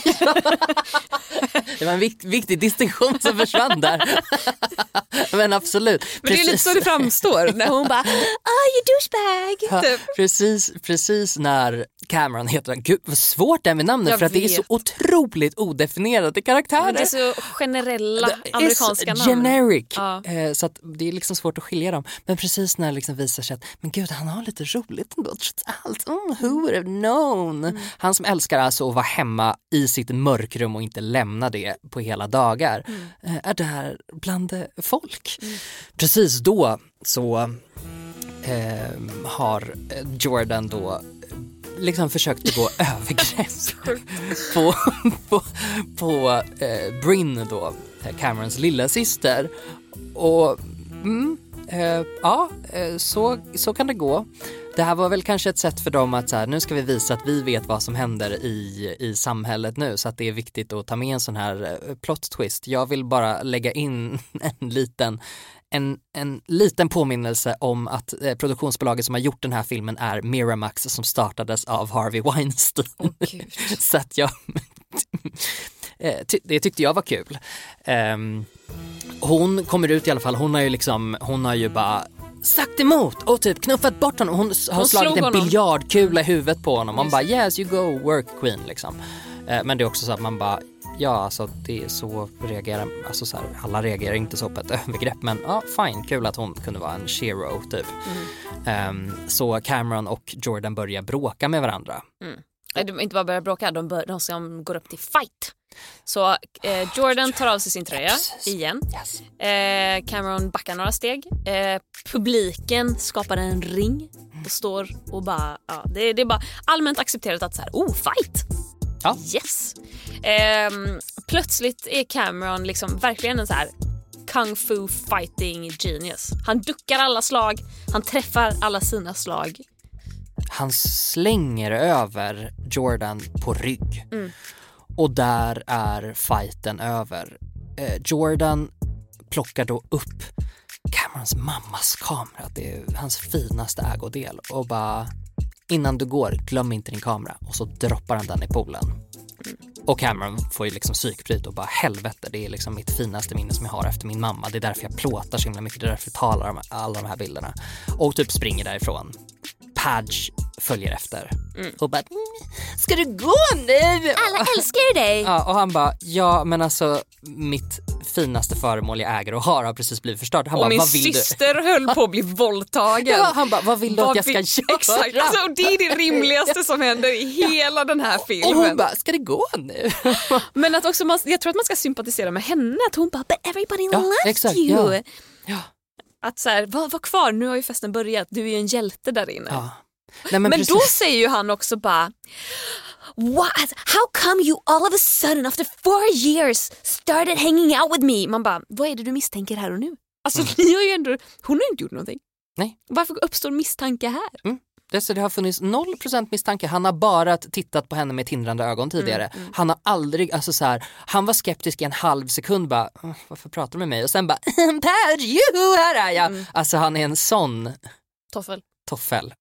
Det var en vikt, viktig distinktion som försvann där. Men absolut. Men precis. Det är lite så det framstår när hon bara, ah, you douchebag. Ja, precis, precis när Cameron heter, gud vad svårt det är med namnet, jag för att vet. Det är så otroligt odefinierade karaktärer. Men det är så generella det amerikanska namn. Generic. Ja. Eh, så att det är liksom svårt att skilja dem. Men precis när det liksom visar sig att, men gud, han har lite roligt ändå trots allt. Mm, who would have known? Mm. Han som älskar alltså att vara hemma i sitt mörkrum och inte lämna det på hela dagar mm. eh, är där bland folk. Mm. Precis då så eh, har Jordan då liksom försökt begå övergrepp på, på, på eh, Bryn då, Camerons lilla syster. Och mm, eh, ja, så, så kan det gå. Det här var väl kanske ett sätt för dem att så här, nu ska vi visa att vi vet vad som händer i, i samhället nu, så att det är viktigt att ta med en sån här plot twist. Jag vill bara lägga in en liten En, en liten påminnelse om att eh, produktionsbolaget som har gjort den här filmen är Miramax, som startades av Harvey Weinstein. Oh, så att jag eh, ty- det tyckte jag var kul. Um, hon kommer ut i alla fall, hon har ju liksom, hon har ju bara sagt emot och typ knuffat bort honom. Hon, hon har slagit en biljardkula i huvudet på honom. Man bara, yes you go work queen liksom. Uh, men det är också så att man bara, ja, alltså det är så reagerar, alltså så här, alla reagerar inte så på ett övergrepp, men ja, fine, kul att hon kunde vara en hero typ. Mm. Um, så Cameron och Jordan börjar bråka med varandra. Mm. De inte bara börjar bråka, de, bör, de som går upp till fight. Så eh, Jordan tar av sig sin tröja ja, igen. Yes. Eh, Cameron backar några steg. Eh, publiken skapar en ring och står och bara, ja, det, det är bara allmänt accepterat att så här, oh, fight. Ja. Yes. Eh, plötsligt är Cameron liksom verkligen en så här kung fu fighting genius. Han duckar alla slag, han träffar alla sina slag. Han slänger över Jordan på rygg. Mm. Och där är fighten över. Eh, Jordan plockar då upp Camerons mammas kamera. Det är hans finaste ägodel. Och bara, innan du går, glöm inte din kamera. Och så droppar han den i poolen. Mm. Och Cameron får ju liksom psykbryt och bara, helvete, det är liksom mitt finaste minne som jag har efter min mamma. Det är därför jag plåtar så himla mycket. Det är därför jag talar om alla de här bilderna. Och typ springer därifrån. Padge följer efter. Mm. Och bara, ska du gå nu? Alla älskar dig. Ja, och han bara, ja men alltså mitt finaste föremål jag äger och har har precis blivit förstört. Han och bara, min vad vill syster du? höll på att bli våldtagen. Ja, han bara, vad vill du vad att jag vill... ska göra? Exakt, alltså, och det är det rimligaste som händer i hela den här filmen. Och hon bara, ska det gå nu? Men att också man, jag tror att man ska sympatisera med henne. Att hon bara, but everybody ja, loves exakt, you. Ja. Ja. Att så här, var, var kvar, nu har ju festen börjat. Du är ju en hjälte där inne. Ja. Nej, men men då säger ju han också bara, what? How come you all of a sudden after four years started hanging out with me? Man bara, vad är det du misstänker här och nu? Alltså mm. ni har ju ändå, hon har inte gjort någonting. Nej. Varför uppstår misstanke här? Mm. Det, så det har funnits noll procent misstanke. Han har bara tittat på henne med tindrande ögon tidigare. Mm, mm. Han har aldrig, alltså så här, han var skeptisk i en halv sekund bara, varför pratar du med mig? Och sen bara, Per, juhu, här är jag. Mm. Alltså han är en sån toffel. Toffel.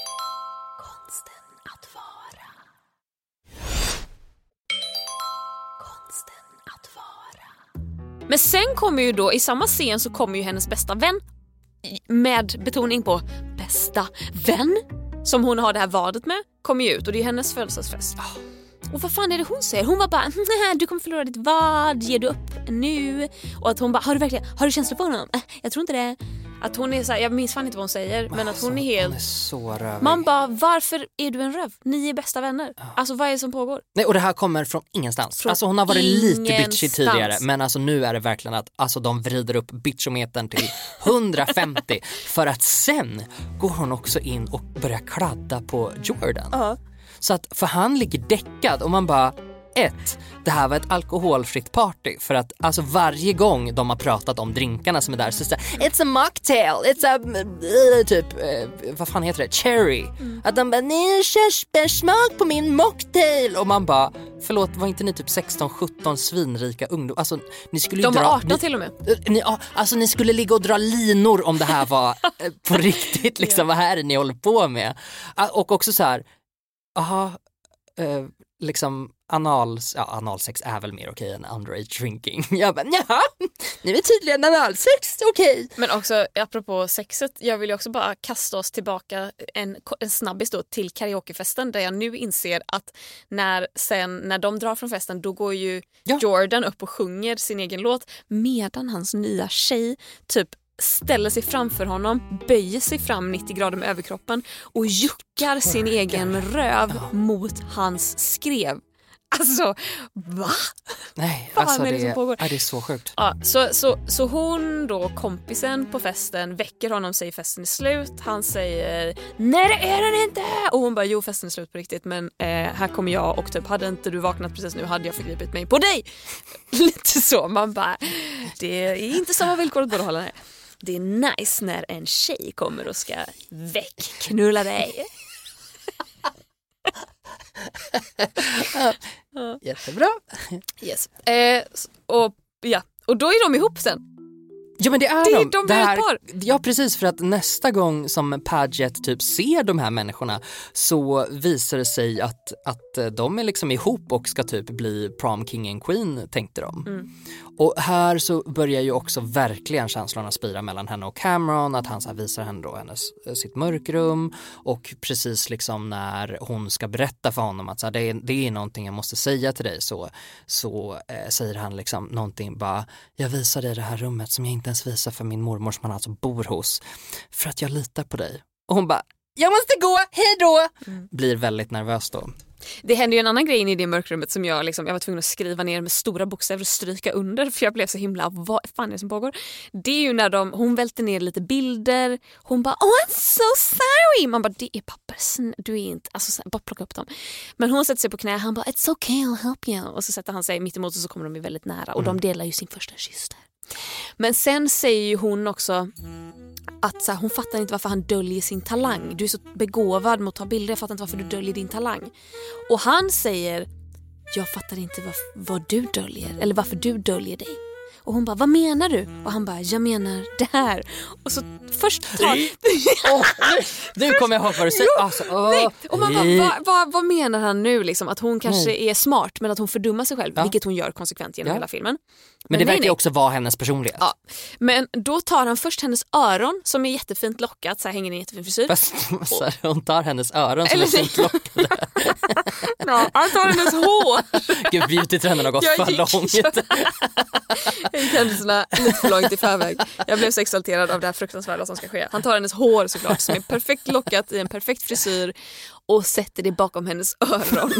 Men sen kommer ju då, i samma scen så kommer ju hennes bästa vän, med betoning på bästa vän, som hon har det här vadet med, kommer ju ut och det är hennes födelsedagsfest. Och vad fan är det hon säger? Hon var bara, du kommer förlora ditt vad, ger du upp nu? Och att hon bara, har du verkligen, har du känslor på honom? Äh, jag tror inte det. Att hon är så här, jag minns fan inte vad hon säger, men alltså, att hon är helt... Hon är så rövig. Man bara, varför är du en röv? Ni är bästa vänner. Ja. Alltså vad är det som pågår? Nej, och det här kommer från ingenstans. Från alltså hon har varit ingenstans. lite bitchy tidigare, men alltså nu är det verkligen att alltså, de vrider upp bitchometern till hundrafemtio för att sen går hon också in och börjar kladda på Jordan. Uh-huh. Så att, för han ligger däckad och man bara, ett, det här var ett alkoholfritt party. För att alltså varje gång de har pratat om drinkarna som är där så säger it's a mocktail, it's a uh, typ, uh, vad fan heter det, cherry. Mm. Att de bara, nej, körsbärssmak på min mocktail. Och man bara, förlåt, var inte ni typ sexton sjutton svinrika ungdom? Alltså, ni skulle ju de dra, var arton ni, till och med. Ni, alltså ni skulle ligga och dra linor om det här var på riktigt liksom, vad här är ni håller på med. Och också så här, aha, uh, liksom anal, ja, analsex är väl mer okej än underage drinking. Jag bara, jaha, nu är tydligen analsex okej. Men också, apropå sexet, jag vill ju också bara kasta oss tillbaka en, en snabbis då till karaokefesten där jag nu inser att när, sen, när de drar från festen då går ju ja. Jordan upp och sjunger sin egen låt medan hans nya tjej typ ställer sig framför honom, böjer sig fram nittio grader med överkroppen och juckar sin Orkar. egen röv ja. mot hans skrev. Alltså, va? Nej, Fan alltså är det, det, som pågår? är, det är så sjukt. Ja, så, så, så hon då, kompisen på festen, väcker honom, säger festen är slut. Han säger, nej det är den inte! Och hon bara, jo festen är slut på riktigt, men eh, här kommer jag och typ, hade inte du vaknat precis nu hade jag förgripit mig på dig. Lite så, man bara, det är inte samma villkor att båda hålla ner. Det är nice när en tjej kommer och ska väckknulla dig. Ja, jättebra. Yes. Eh, och, ja. och då är de ihop sen. Ja men det är det, de. de det är här, ett par. Ja precis, för att nästa gång som Paget typ ser de här människorna så visar det sig att, att de är liksom ihop och ska typ bli prom king and queen, tänkte de. Mm. Och här så börjar ju också verkligen känslorna spira mellan henne och Cameron, att han så här visar henne då hennes, sitt mörkrum och precis liksom när hon ska berätta för honom att så här, det, är, det är någonting jag måste säga till dig så, så eh, säger han liksom någonting bara, jag visar dig det här rummet som jag inte ens visar för min mormor som han alltså bor hos för att jag litar på dig. Och hon bara, jag måste gå, hej då! Mm. Blir väldigt nervös då. Det hände ju en annan grej i det mörkrummet som jag, liksom, jag var tvungen att skriva ner med stora bokstäver och stryka under för jag blev så himla, vad fan är det som pågår? Det är ju när de, hon välter ner lite bilder, hon bara, oh I'm so sorry! Man bara, det är papper, du är inte, alltså bara plocka upp dem. Men hon sätter sig på knä, han bara, it's okay, I'll help you. Och så sätter han sig mitt emot och så kommer de ju väldigt nära och mm. de delar ju sin första kyss där. Men sen säger ju hon också att så här, hon fattar inte varför han döljer sin talang. Du är så begåvad mot att ta bilder, jag fattar inte varför du döljer din talang. Och han säger, jag fattar inte vad, vad du döljer, eller varför du döljer dig. Och hon bara, vad menar du? Och han bara, jag menar det här. Och så först tar... oh, nu kommer jag ihåg vad du säger. Alltså, oh. Nej. Och man bara, vad, vad, vad menar han nu? Liksom? Att hon kanske nej. är smart men att hon fördummar sig själv. Ja. Vilket hon gör konsekvent genom ja. hela filmen. Men, men det nej, verkar nej. också vara hennes personlighet. Ja. Men då tar han först hennes öron som är jättefint lockat. Så här hänger en jättefin frisyr. Fast, så här, hon tar hennes öron som eller, är fint lockade. Ja, han tar hennes hår. Gud, beauty-trenden har gått jag för gick, långt. Jag, jag gick händelserna lite för långt i förväg. Jag blev så exalterad av det här fruktansvärda som ska ske. Han tar hennes hår såklart som är perfekt lockat i en perfekt frisyr och sätter det bakom hennes öron.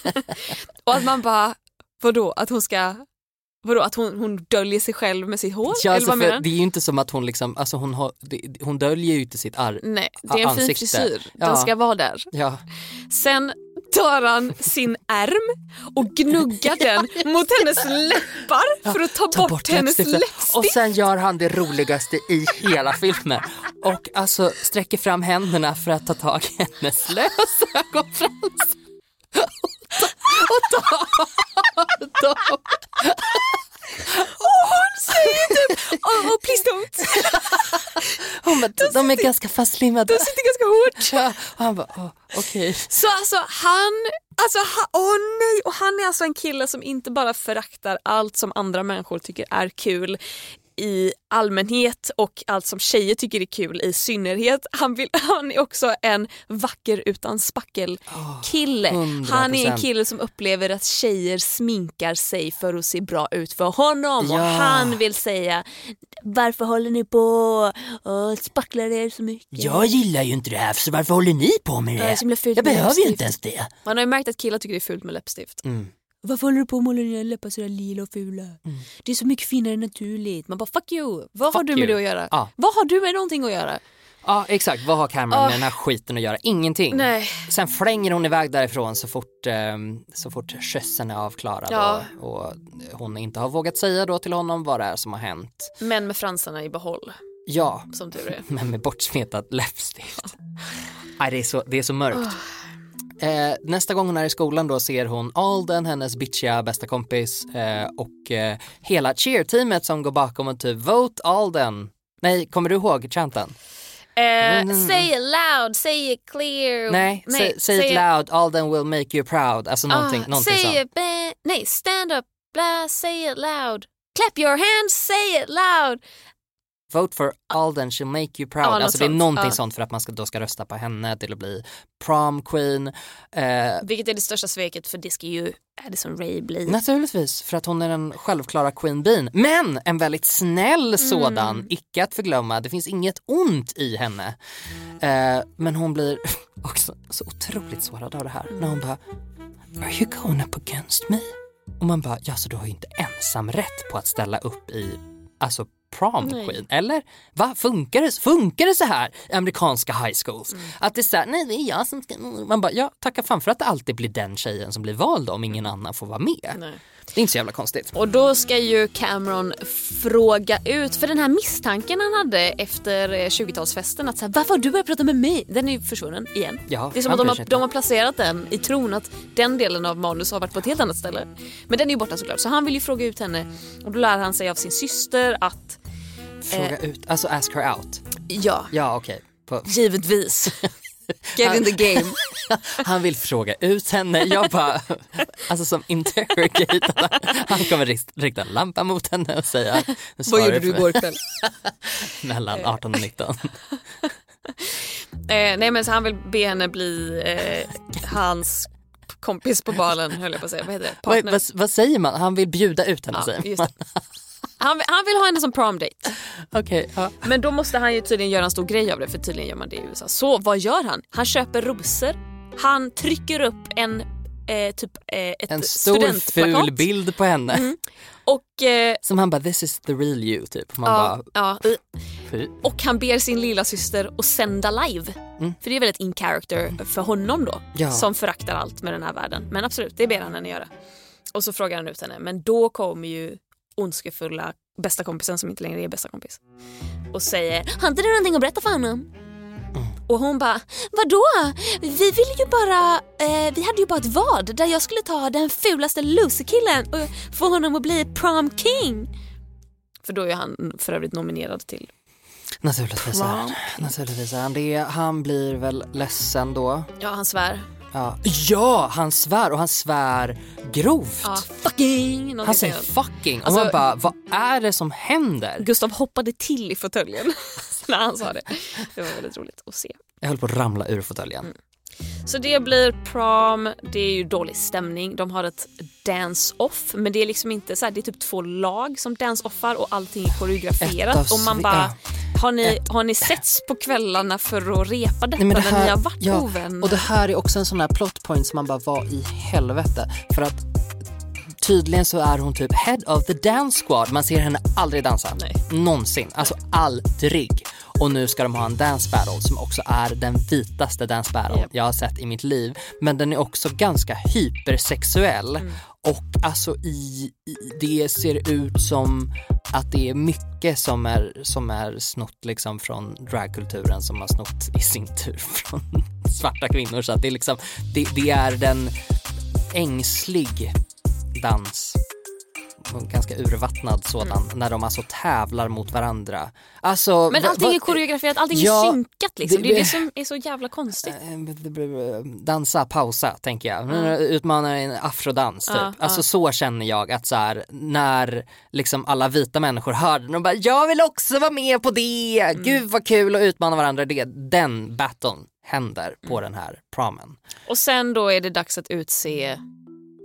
Och att man bara, vadå? Att hon ska... Vadå, att hon, hon döljer sig själv med sitt hår? Ja, eller alltså vad menar? Det är ju inte som att hon liksom, alltså hon, har, hon döljer ju inte sitt ar- Nej, det är en ansikte. fin frisyr. Den ja. ska vara där. Ja. Sen tar han sin ärm och gnuggar den mot hennes läppar för att ta, ta bort, bort hennes läppstift. Och sen gör han det roligaste i hela filmen. Och alltså sträcker fram händerna för att ta tag i hennes lösa ögonfrans. Och ta, och ta, ta. Och hon säger typ, oh, oh please don't. Hon bara, de, de är ganska fastlimmade. De sitter ganska hårt. Ja, och han bara, oh, okej. Okay. Så alltså han, alltså åh oh nej, och han är alltså en kille som inte bara föraktar allt som andra människor tycker är kul i allmänhet och allt som tjejer tycker är kul i synnerhet. Han, vill, han är också en vacker utan spackel kille. Oh, han är en kille som upplever att tjejer sminkar sig för att se bra ut för honom. Ja. Och han vill säga, varför håller ni på och spacklar er så mycket? Jag gillar ju inte det här, så varför håller ni på med det? Jag, jag behöver ju inte ens det. Man har ju märkt att killar tycker det är fult med läppstift. Mm. Varför håller du på att måla dina läppar sådär lila och fula? Mm. Det är så mycket finare naturligt. Man bara, fuck you. Vad fuck har du med you. det att göra? Ah. Vad har du med någonting att göra? Ja, exakt. Vad har Cameron oh. med den här skiten att göra? Ingenting. Nej. Sen flänger hon iväg därifrån så fort, eh, så fort skjutsen är avklarad ja. och, och hon inte har vågat säga då till honom vad det är som har hänt. Men med fransarna i behåll. Ja, som tur är. Men med bortsmetat läppstift. Nej, det är så, det är så mörkt. Oh. Eh, nästa gång hon är i skolan då ser hon Alden, hennes bitchiga bästa kompis eh, och eh, hela cheer-teamet som går bakom och typ vote Alden. Nej, kommer du ihåg chanten? Uh, mm. Say it loud, say it clear. Nej, nej say, say, say it loud, Alden will make you proud. Alltså någonting, uh, någonting say it, ba- nej, stand up, blah, say it loud. Clap your hands, say it loud. Vote for Alden, she'll make you proud. Ja, alltså det är någonting ja. sånt för att man ska, då ska rösta på henne till att bli prom queen. Eh, Vilket är det största sveket, för det ska ju Addison Rae bli. Naturligtvis, för att hon är den självklara queen bean. Men en väldigt snäll sådan, mm. icke att förglömma. Det finns inget ont i henne. Eh, men hon blir också så otroligt sårad av det här. När hon bara, are you going up against me? Och man bara, ja så du har ju inte ensam rätt på att ställa upp i, alltså prom queen, nej. Eller? Va? Funkar det, funkar det så här i amerikanska high schools? Mm. Att det är så här, nej det är jag som ska... Man bara, ja, tacka fan för att det alltid blir den tjejen som blir vald om ingen annan får vara med. Nej. Det är inte så jävla konstigt. Och då ska ju Cameron fråga ut, för den här misstanken han hade efter tjugotalsfesten att så här, varför har du börjat prata med mig? Den är ju försvunnen igen. Ja, det är som att de har, de har placerat den i tron att den delen av manus har varit på ett helt annat ställe. Men den är ju borta såklart. Så han vill ju fråga ut henne och då lär han sig av sin syster att fråga eh, ut, alltså ask her out. Ja. Ja, okej. Okay. Givetvis. Get in the game. Han vill fråga ut henne. Jag bara, alltså som interrogator. Han kommer rikta en lampa mot henne och säga, vad gjorde du igår kväll? Mellan arton och nitton. eh, nej men så han vill be henne bli eh, hans kompis på balen, höll jag på att säga. Vad heter det? Vad, vad, vad säger man? Han vill bjuda ut henne, ja, säger just det. Han, han vill ha henne som prom date. Okay, ja. Men då måste han ju tydligen göra en stor grej av det, för tydligen gör man det i U S A. Så vad gör han? Han köper rosor. Han trycker upp en eh, typ eh, ett en stor ful bild på henne. Mm. Och eh, som han bara, this is the real you typ. Man ja, bara, ja. Och han ber sin lilla syster att sända live. Mm. För det är väldigt in character för honom då, ja. Som föraktar allt med den här världen. Men absolut, det ber han henne göra. Och så frågar han ut henne. Men då kommer ju ondskefulla bästa kompisen som inte längre är bästa kompis och säger, har inte du någonting att berätta för honom? Mm. Och hon bara, vadå? Vi ville ju bara eh, vi hade ju bara ett vad där jag skulle ta den fulaste loserkillen och få honom att bli prom king. För då är han för övrigt nominerad till Naturligtvis är han. Naturligtvis är han det. Han blir väl ledsen då. Ja, han svär. Ja, ja, han svär och han svär grovt. Ja, fucking. Han säger fucking. Och alltså, man bara, vad är det som händer? Gustav hoppade till i fåtöljen när han sa det. Det var väldigt roligt att se. Jag höll på att ramla ur fåtöljen. Mm. Så det blir prom, det är ju dålig stämning. De har ett dance-off, men det är liksom inte så här, det är typ två lag som dance-offar och allting är koreograferat. Och man bara, har ni, har ni setts på kvällarna för att repa detta? Nej, det här, när ni har varit ja, ovänner? Och det här är också en sån här plot point som man bara, var i helvete. För att tydligen så är hon typ head of the dance squad. Man ser henne aldrig dansa. Nej. Någonsin. Alltså aldrig. Och nu ska de ha en dance battle som också är den vitaste dance battle yep. jag har sett i mitt liv. Men den är också ganska hypersexuell. Mm. Och alltså i, i det ser ut som att det är mycket som är, som är snott liksom från dragkulturen som har snott i sin tur från svarta kvinnor. Så att det är liksom, det, det är den ängslig dans, ganska urvattnad sådan, mm. när de alltså tävlar mot varandra. Alltså, men allting va, va, är koreograferat, allting ja, är synkat liksom. Det, det är det det som är så jävla konstigt. Dansa, pausa, tänker jag. Mm. Utmanar en afrodans typ. Ja, alltså ja. Så känner jag att så här, när liksom alla vita människor hör den och bara, jag vill också vara med på det. Mm. Gud vad kul att utmana varandra. Det, den battlen händer på mm. den här promen. Och sen då är det dags att utse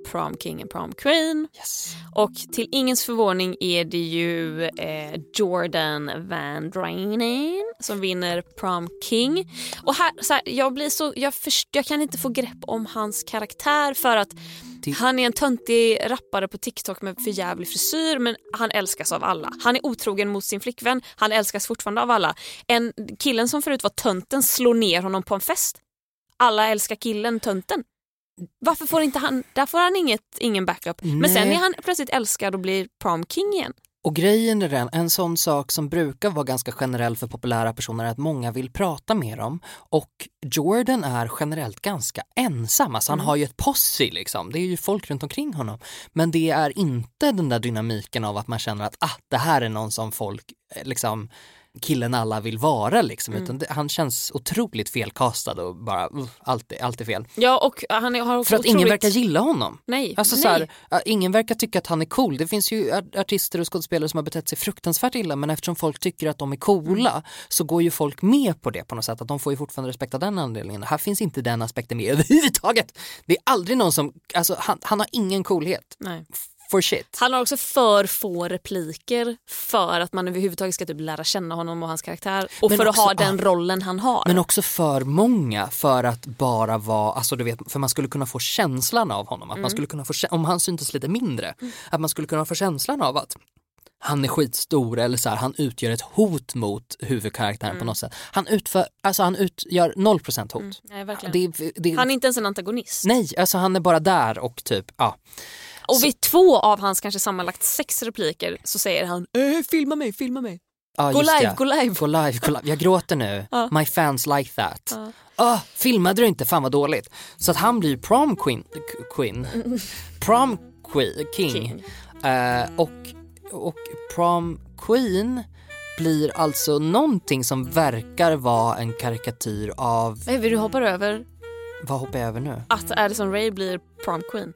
prom king och prom queen. Yes. Och till ingens förvåning är det ju eh, Jordan Van Draanen som vinner prom king. Och här, så här, jag blir så jag, först, jag kan inte få grepp om hans karaktär för att det... han är en töntig rappare på TikTok med för jävlig frisyr, men han älskas av alla. Han är otrogen mot sin flickvän, han älskas fortfarande av alla. En killen som förut var tönten slår ner honom på en fest. Alla älskar killen, tönten. Varför får inte han, där får han inget, ingen backup. Nej. Men sen är han plötsligt älskad och blir prom king igen. Och grejen är den, en sån sak som brukar vara ganska generell för populära personer är att många vill prata med dem. Och Jordan är generellt ganska ensam. Alltså han mm. har ju ett posse liksom. Det är ju folk runt omkring honom. Men det är inte den där dynamiken av att man känner att ah, det här är någon som folk liksom... killen alla vill vara liksom, mm. utan det, han känns otroligt felkastad och bara uh, allt, är, allt är fel. Ja, och han har också för att otroligt... ingen verkar gilla honom. Nej. Alltså nej. Så här, uh, ingen verkar tycka att han är cool. Det finns ju artister och skådespelare som har betett sig fruktansvärt illa, men eftersom folk tycker att de är coola mm. så går ju folk med på det på något sätt, att de får ju fortfarande respekt av den anledningen. Här finns inte den aspekten med överhuvudtaget. Det är aldrig någon som, alltså han, han har ingen coolhet. Nej. For shit. Han har också för få repliker för att man överhuvudtaget ska typ lära känna honom och hans karaktär. Och men för också, att ha den ah, rollen han har. Men också för många för att bara vara, alltså du vet, för man skulle kunna få känslan av honom. Att mm. man skulle kunna få, om han syntes lite mindre, mm. att man skulle kunna få känslan av att han är skitstor eller så här, han utgör ett hot mot huvudkaraktären mm. på något sätt. Han utför, alltså han utgör noll procent hot. Mm. Nej, verkligen. Det, det, han är inte ens en antagonist. Nej, alltså han är bara där och typ, ja. Och så. Vid två av hans kanske sammanlagt sex repliker så säger han äh, filma mig, filma mig. Ja, gå, live, det. gå live, gå live. Gå live, jag gråter nu. Ja. My fans like that. Ja. Oh, filmade du inte? Fan vad dåligt. Så att han blir prom queen. queen. Prom queen, king. king. Uh, och, och prom queen blir alltså någonting som verkar vara en karikatyr av... Nej, vill du hoppa över? Vad hoppar jag över nu? Att Addison Rae blir prom queen.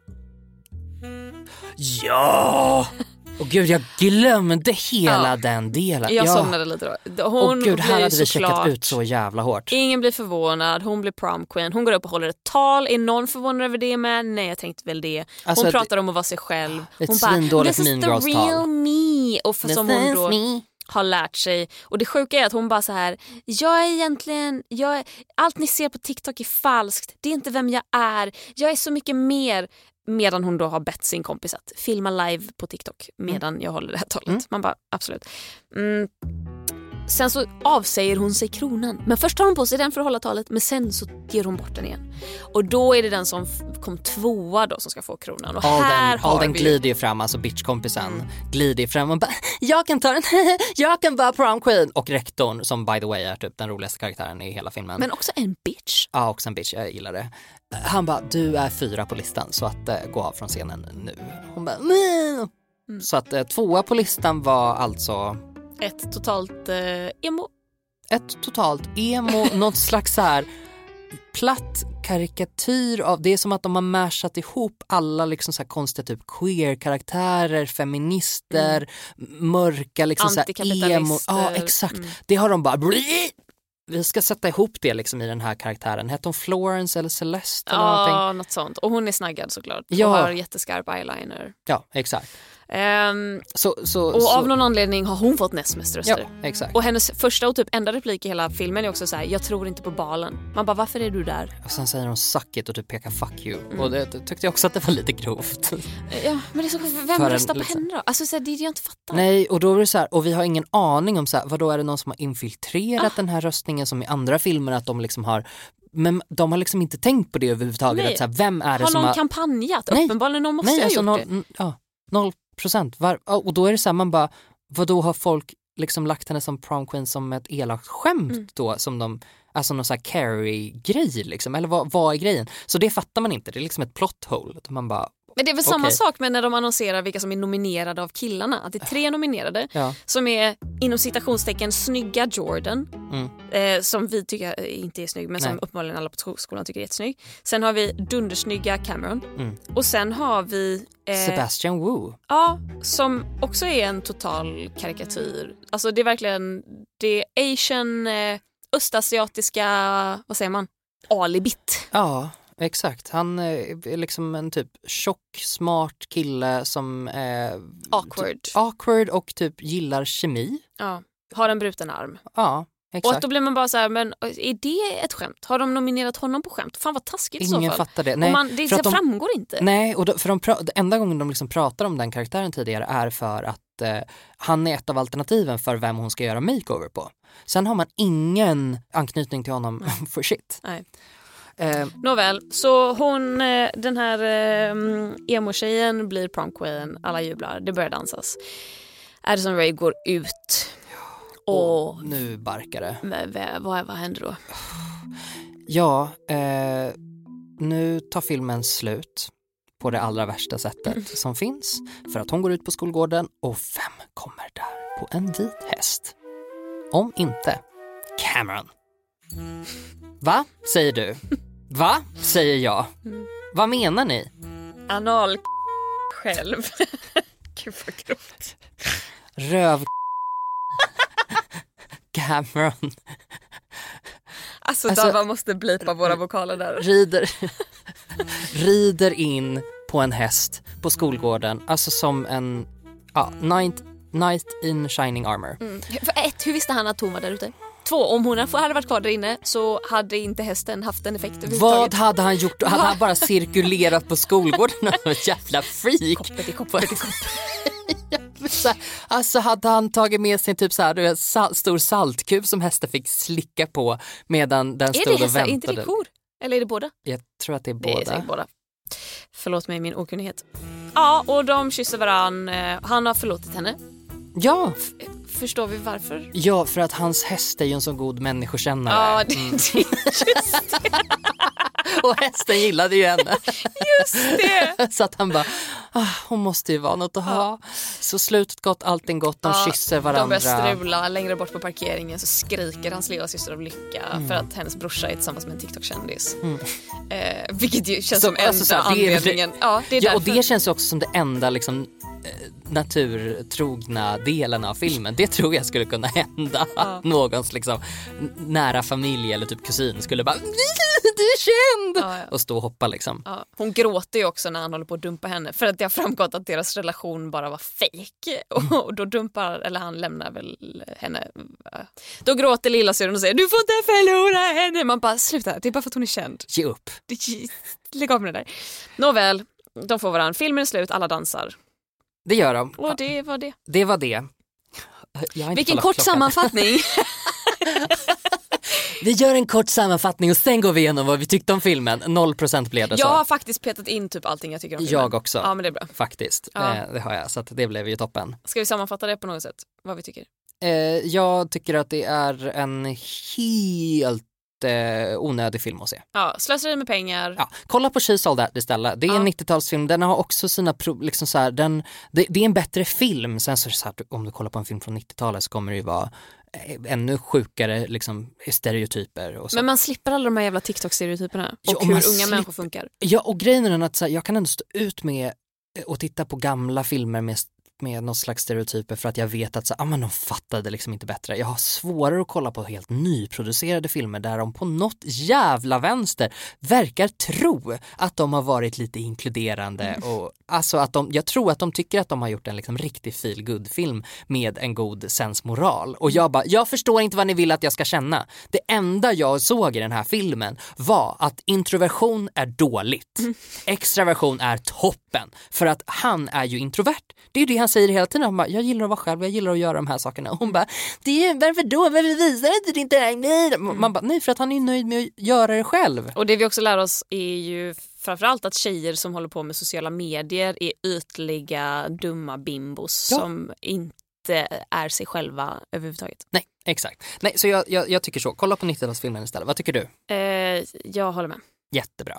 Ja! Och gud, jag glömde hela ja. den delen. Jag ja. somnade lite då. Hon och gud, här hade vi checkat klart. ut så jävla hårt. Ingen blir förvånad, hon blir prom queen. Hon går upp och håller ett tal. Är någon förvånad över det med? Nej, jag tänkte väl det. Hon alltså, pratar om att vara sig själv. Ett hon bara, this is the real me. Och för this som hon då me. har lärt sig. Och det sjuka är att hon bara så här, jag är egentligen, jag är, allt ni ser på TikTok är falskt. Det är inte vem jag är. Jag är så mycket mer. Medan hon då har bett sin kompis att filma live på TikTok medan mm. jag håller det här talet. Mm. Man bara, absolut. Mm. Sen så avsäger hon sig kronan. Men först tar hon på sig den för att hålla talet, men sen så ger hon bort den igen. Och då är det den som f- kom tvåa då som ska få kronan. Och all här den, har all den vi... glider ju fram, alltså bitchkompisen mm. glider ju fram och bara, jag kan ta den, jag kan vara prom queen. Och rektorn, som by the way är typ den roligaste karaktären i hela filmen. Men också en bitch. Ja, också en bitch, jag gillar det. Han bara, du är fyra på listan så att uh, gå av från scenen nu. Hon bara, mm. Så att uh, tvåa på listan var alltså... Ett totalt uh, emo. Ett totalt emo, något slags så här platt karikatyr av, det är som att de har mashat ihop alla liksom så här konstiga typ queer-karaktärer, feminister, mm. mörka liksom så här emo. Ja, exakt. Mm. Det har de bara... Vi ska sätta ihop det liksom i den här karaktären. Hette hon Florence eller Celeste? Eller ja, någonting? något sånt. Och hon är snaggad såklart. Och ja. har jätteskarp eyeliner. Ja, exakt. Um, så, så, och så. av någon anledning har hon fått näst mest röster. Ja, exakt. Och hennes första och typ enda replik i hela filmen är också så här: jag tror inte på balen. Man bara, varför är du där? Och sen säger hon suck it och typ pekar fuck you. Mm. Och det, det tyckte jag också att det var lite grovt. Ja, men det är så, vem För röstar en, på liksom. henne då? Alltså så här, det är det jag inte fattar. Nej, och då är det så här, och vi har ingen aning om så här, vad då är det någon som har infiltrerat ah. den här röstningen som i andra filmer, att de liksom har, men de har liksom inte tänkt på det överhuvudtaget. Att så här, vem är det har som någon har kampanjat? Nej. Uppenbarligen någon måste Nej, ha alltså gjort noll, det. Ja, noll procent. Var, och då är det så här, man bara, vad då har folk liksom lagt henne som prom queen som ett elakt skämt mm. då, som de, alltså någon sån här Carrie-grej liksom, eller vad, vad är grejen? Så det fattar man inte, det är liksom ett plot hole. Man bara, men det är väl okay. samma sak med när de annonserar vilka som är nominerade av killarna. Att det är tre nominerade ja. som är inom citationstecken snygga Jordan. Mm. Eh, som vi tycker inte är snygg, men som Nej. uppenbarligen alla på skolan tycker är jättesnygg. Sen har vi dundersnygga Cameron. Mm. Och sen har vi... Eh, Sebastian Wu. Ja, som också är en total karikatyr. Alltså det är verkligen... Det är Asian, eh, östasiatiska... Vad säger man? Alibit. Ja. exakt. Han är liksom en typ tjock, smart kille som är Awkward. Typ awkward och typ gillar kemi. Ja, har en bruten arm. Ja, exakt. Och att då blir man bara så här, men är det ett skämt? Har de nominerat honom på skämt? Fan vad taskigt i så fall. Ingen fattar det. Nej, och man, det för att de, framgår inte. Nej, och då, för de pra- det enda gången de liksom pratar om den karaktären tidigare är för att eh, han är ett av alternativen för vem hon ska göra makeover på. Sen har man ingen anknytning till honom för shit. Nej. Eh, Nåväl, så hon, eh, den här eh, emo-tjejen blir prom queen, alla jublar, det börjar dansas. Addison Rae går ut och, och nu barkar det. Men, vad, vad händer då? Ja, eh, nu tar filmen slut på det allra värsta sättet mm. som finns. För att hon går ut på skolgården och vem kommer där på en vit häst? Om inte Cameron. Va? Säger du? Va? Säger jag. Mm. Vad menar ni? Anal själv. Gud vad grovt. Röv Cameron. Alltså, alltså Dava måste blipa våra vokaler där. Rider, rider in på en häst på skolgården. Alltså som en ja, knight, knight in shining armor. Mm. För ett, hur visste han att hon var där ute? Två, om hon hade varit kvar där inne så hade inte hästen haft en effekt överhuvudtaget. Vad hade han gjort? Hade han bara cirkulerat på skolgården som ett jävla freak? Koppet i koppet i koppet. Alltså hade han tagit med sig typ så här, en sal- stor saltkub som hästen fick slicka på medan den stod och väntade. Är det inte det kor? Eller är det båda? Jag tror att det är båda. Det är båda. Förlåt mig min okunnighet. Ja, och de kysser varann. Han har förlåtit henne. Ja. F- förstår vi varför? Ja, för att hans häst är ju en så god människokännare. Ja, det, mm. det just det. Och hästen gillade ju henne. Just det. Så att han bara, ah, hon måste ju vara något att ha. Ja. Så slutet gott, allting gott, de ja, kysser varandra. De börjar strula, längre bort på parkeringen så skriker hans lilla syster av lycka mm. för att hennes brorsa är tillsammans med en TikTok-kändis. Mm. Eh, vilket ju känns så, som alltså, enda anledningen. Det, ja, det är ja, och det känns också som det enda liksom naturtrogna delen av filmen. Det tror jag skulle kunna hända. Ja. Någons liksom nära familj eller typ kusin skulle bara du är känd! Ja, ja. Och stå och hoppa liksom. Ja. Hon gråter ju också när han håller på att dumpa henne för att det har framgått att deras relation bara var fake. Mm. Och då dumpar, eller han lämnar väl henne. Då gråter lilla syren och säger du får inte förlora henne. Man bara sluta, det är bara för att hon är känd. Ge upp. Lägg av med det där. Nåväl, de får varann. Filmen är slut, alla dansar. Det gör de. Och det var det. Det var det. Vilken kort klockan. Sammanfattning. Vi gör en kort sammanfattning och sen går vi igenom vad vi tyckte om filmen. Noll procent blev det så. Jag har faktiskt petat in typ allting jag tycker om filmen. Jag också. Ja, men det är bra. Faktiskt. Ja. Eh, det har jag. Så att det blev ju toppen. Ska vi sammanfatta det på något sätt? Vad vi tycker? Eh, jag tycker att det är en helt eh, onödig film att se. Ja, slöseri med pengar. Ja, kolla på She's All That istället. Det är ja. en nittiotalsfilm. Den har också sina pro- liksom så här, den, det, det är en bättre film. Sen så, så här, om du kollar på en film från nittiotalet så kommer det ju vara ännu sjukare liksom, stereotyper och så. Men man slipper alla de här jävla TikTok-stereotyperna och ja, hur unga slipper... människor funkar. Ja, och grejen är att så här, jag kan ändå stå ut med att titta på gamla filmer med med någon slags stereotyper för att jag vet att så, ah, men de fattade liksom inte bättre. Jag har svårare att kolla på helt nyproducerade filmer där de på något jävla vänster verkar tro att de har varit lite inkluderande mm. och alltså att de, jag tror att de tycker att de har gjort en liksom riktig feel good film med en god sensmoral. Och jag bara, jag förstår inte vad ni vill att jag ska känna. Det enda jag såg i den här filmen var att introversion är dåligt. Mm. Extraversion är toppen. För att han är ju introvert. Det är ju det han säger hela tiden. Han bara, jag gillar att vara själv, jag gillar att göra de här sakerna. Och hon bara, det är, varför då? Varför visar inte det inte det? Nej. Man bara, nej, för att han är nöjd med att göra det själv. Och det vi också lär oss är ju framförallt att tjejer som håller på med sociala medier är ytliga, dumma bimbos ja. som inte är sig själva överhuvudtaget. Nej, exakt. Nej, så jag, jag, jag tycker så. Kolla på nittiotalsfilmen istället. Vad tycker du? Eh, jag håller med. Jättebra.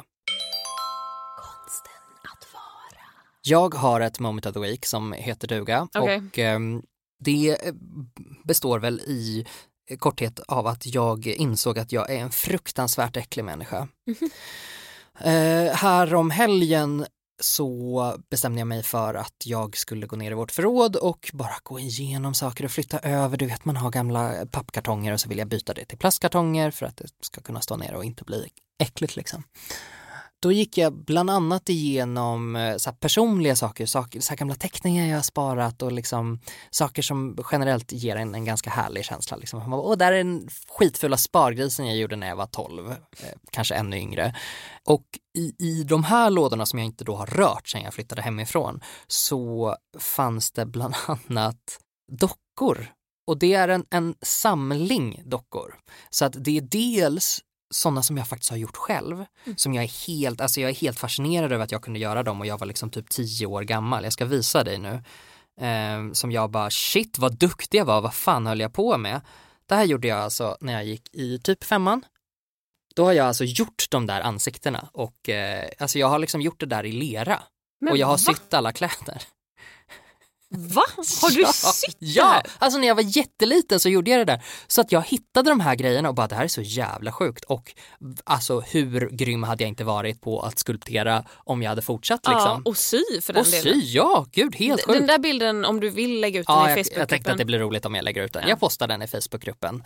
Jag har ett moment of the week som heter duga okay. och eh, det består väl i korthet av att jag insåg att jag är en fruktansvärt äcklig människa. Mm-hmm. Eh, här om helgen så bestämde jag mig för att jag skulle gå ner i vårt förråd och bara gå igenom saker och flytta över. Du vet, man har gamla pappkartonger och så vill jag byta det till plastkartonger för att det ska kunna stå ner och inte bli äckligt liksom. Då gick jag bland annat igenom så här personliga saker, saker, så här gamla teckningar jag har sparat och liksom saker som generellt ger en en ganska härlig känsla. Liksom. Och där är en skitfulla spargrisen jag gjorde när jag var tolv, eh, kanske ännu yngre. Och i, i de här lådorna som jag inte då har rört sedan jag flyttade hemifrån så fanns det bland annat dockor. Och det är en, en samling dockor. Så att det är dels sådana som jag faktiskt har gjort själv. Mm. Som jag är helt, alltså jag är helt fascinerad över att jag kunde göra dem och jag var liksom typ tio år gammal. Jag ska visa dig nu. Eh, som jag bara, shit vad duktig jag var, vad fan höll jag på med? Det här gjorde jag alltså när jag gick i typ femman. Då har jag alltså gjort de där ansiktena och eh, alltså jag har liksom gjort det där i lera. Men och jag har va? sytt alla kläder. Va? Har du ja, sytt det Ja, här? alltså när jag var jätteliten så gjorde jag det där. Så att jag hittade de här grejerna och bara, det här är så jävla sjukt. Och alltså hur grym hade jag inte varit på att skulptera om jag hade fortsatt liksom. Ja, och sy för den och delen. sy, ja, gud, helt sjukt. Den där bilden, om du vill lägga ut den ja, i jag, Facebookgruppen. jag tänkte att det blir roligt om jag lägger ut den. Ja. Jag postar den i Facebookgruppen.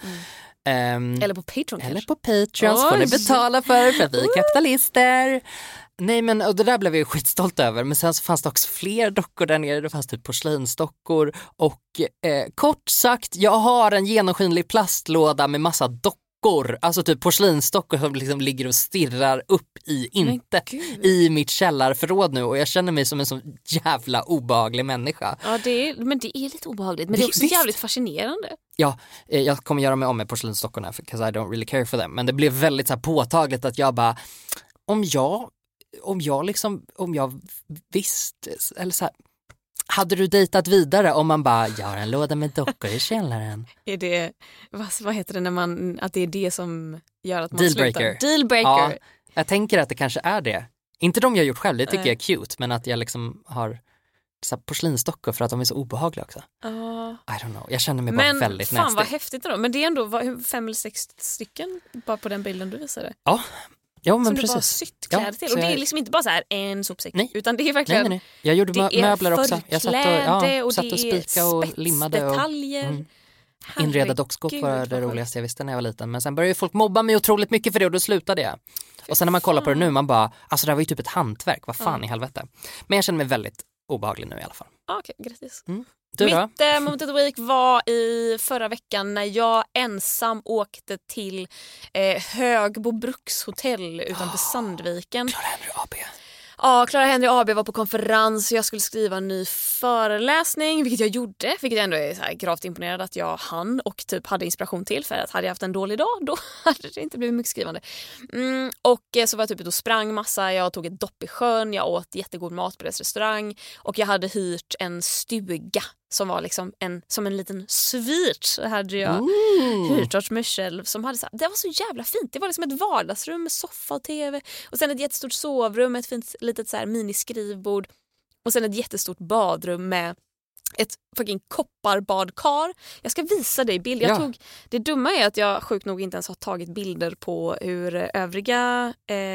Mm. Um, eller på Patreon Eller kanske. på Patreon så får ni betala för, för att vi är kapitalister. Nej men och det där blev jag ju skitstolt över. Men sen så fanns det också fler dockor där nere. Det fanns typ porslinsdockor. Och eh, kort sagt, jag har en genomskinlig plastlåda med massa dockor. Alltså typ porslinsdockor som liksom ligger och stirrar upp i inte i mitt källarförråd nu. Och jag känner mig som en sån jävla obehaglig människa. Ja, det är, men det är lite obehagligt. Men det är också Visst. jävligt fascinerande. Ja, eh, jag kommer göra mig om med porslinsdockorna because I don't really care for them. Men det blev väldigt så här påtagligt att jag bara, om jag om jag liksom, om jag visste, eller så här, hade du dejtat vidare om man bara, jag har en låda med dockor i källaren? Är det, vad, vad heter det när man, att det är det som gör att man Dealbreaker. slutar? Dealbreaker. Ja, jag tänker att det kanske är det. Inte de jag gjort själv, det tycker Nej. jag är cute, men att jag liksom har så här porslinsdockor för att de är så obehagliga också. Uh. I don't know, jag känner mig Men bara väldigt fan nästig. vad häftigt då. Men det är ändå vad, fem eller sex stycken bara på den bilden du visade. Ja. Ja, men som precis. du bara sytt kläder ja, till. Och det jag... är liksom inte bara så här en sopsäck. Nej. Utan det är verkligen... Nej, nej, nej. Jag gjorde det möbler också. Jag satt och, ja, och satt det och spika och limmade. Och, detaljer. mm. Inreda dockskåp var det vad roligaste jag visste när jag var liten. Men sen började ju folk mobba mig otroligt mycket för det och då slutade jag. Och sen när man kollar på det nu, man bara, alltså det här var ju typ ett hantverk. Vad fan ja. i helvete. Men jag känner mig väldigt obehaglig nu i alla fall. Ah, okej, okay, grattis. Mm. Du då? Mitt äh, moment of the week var i förra veckan när jag ensam åkte till eh, Högbo brukshotell utanför oh, Sandviken. Clara Henry A B. Ja, Clara Henry A B var på konferens och jag skulle skriva en ny föreläsning, vilket jag gjorde, vilket jag ändå är så här gravt imponerad att jag hann och typ hade inspiration till, för att hade jag haft en dålig dag då hade det inte blivit mycket skrivande. Mm, och så var jag typ ute och sprang massa, jag tog ett dopp i sjön, jag åt jättegod mat på deras restaurang och jag hade hyrt en stuga som var liksom en, som en liten svit. Så hade jag mm. hyrt åt mig själv som hade så här, det var så jävla fint. Det var liksom ett vardagsrum med soffa och tv och sen ett jättestort sovrum med ett fint litet så här miniskrivbord och sen ett jättestort badrum med ett fucking kopparbadkar. Jag ska visa dig bild. Jag ja. tog, det dumma är att jag sjukt nog inte ens har tagit bilder på hur övriga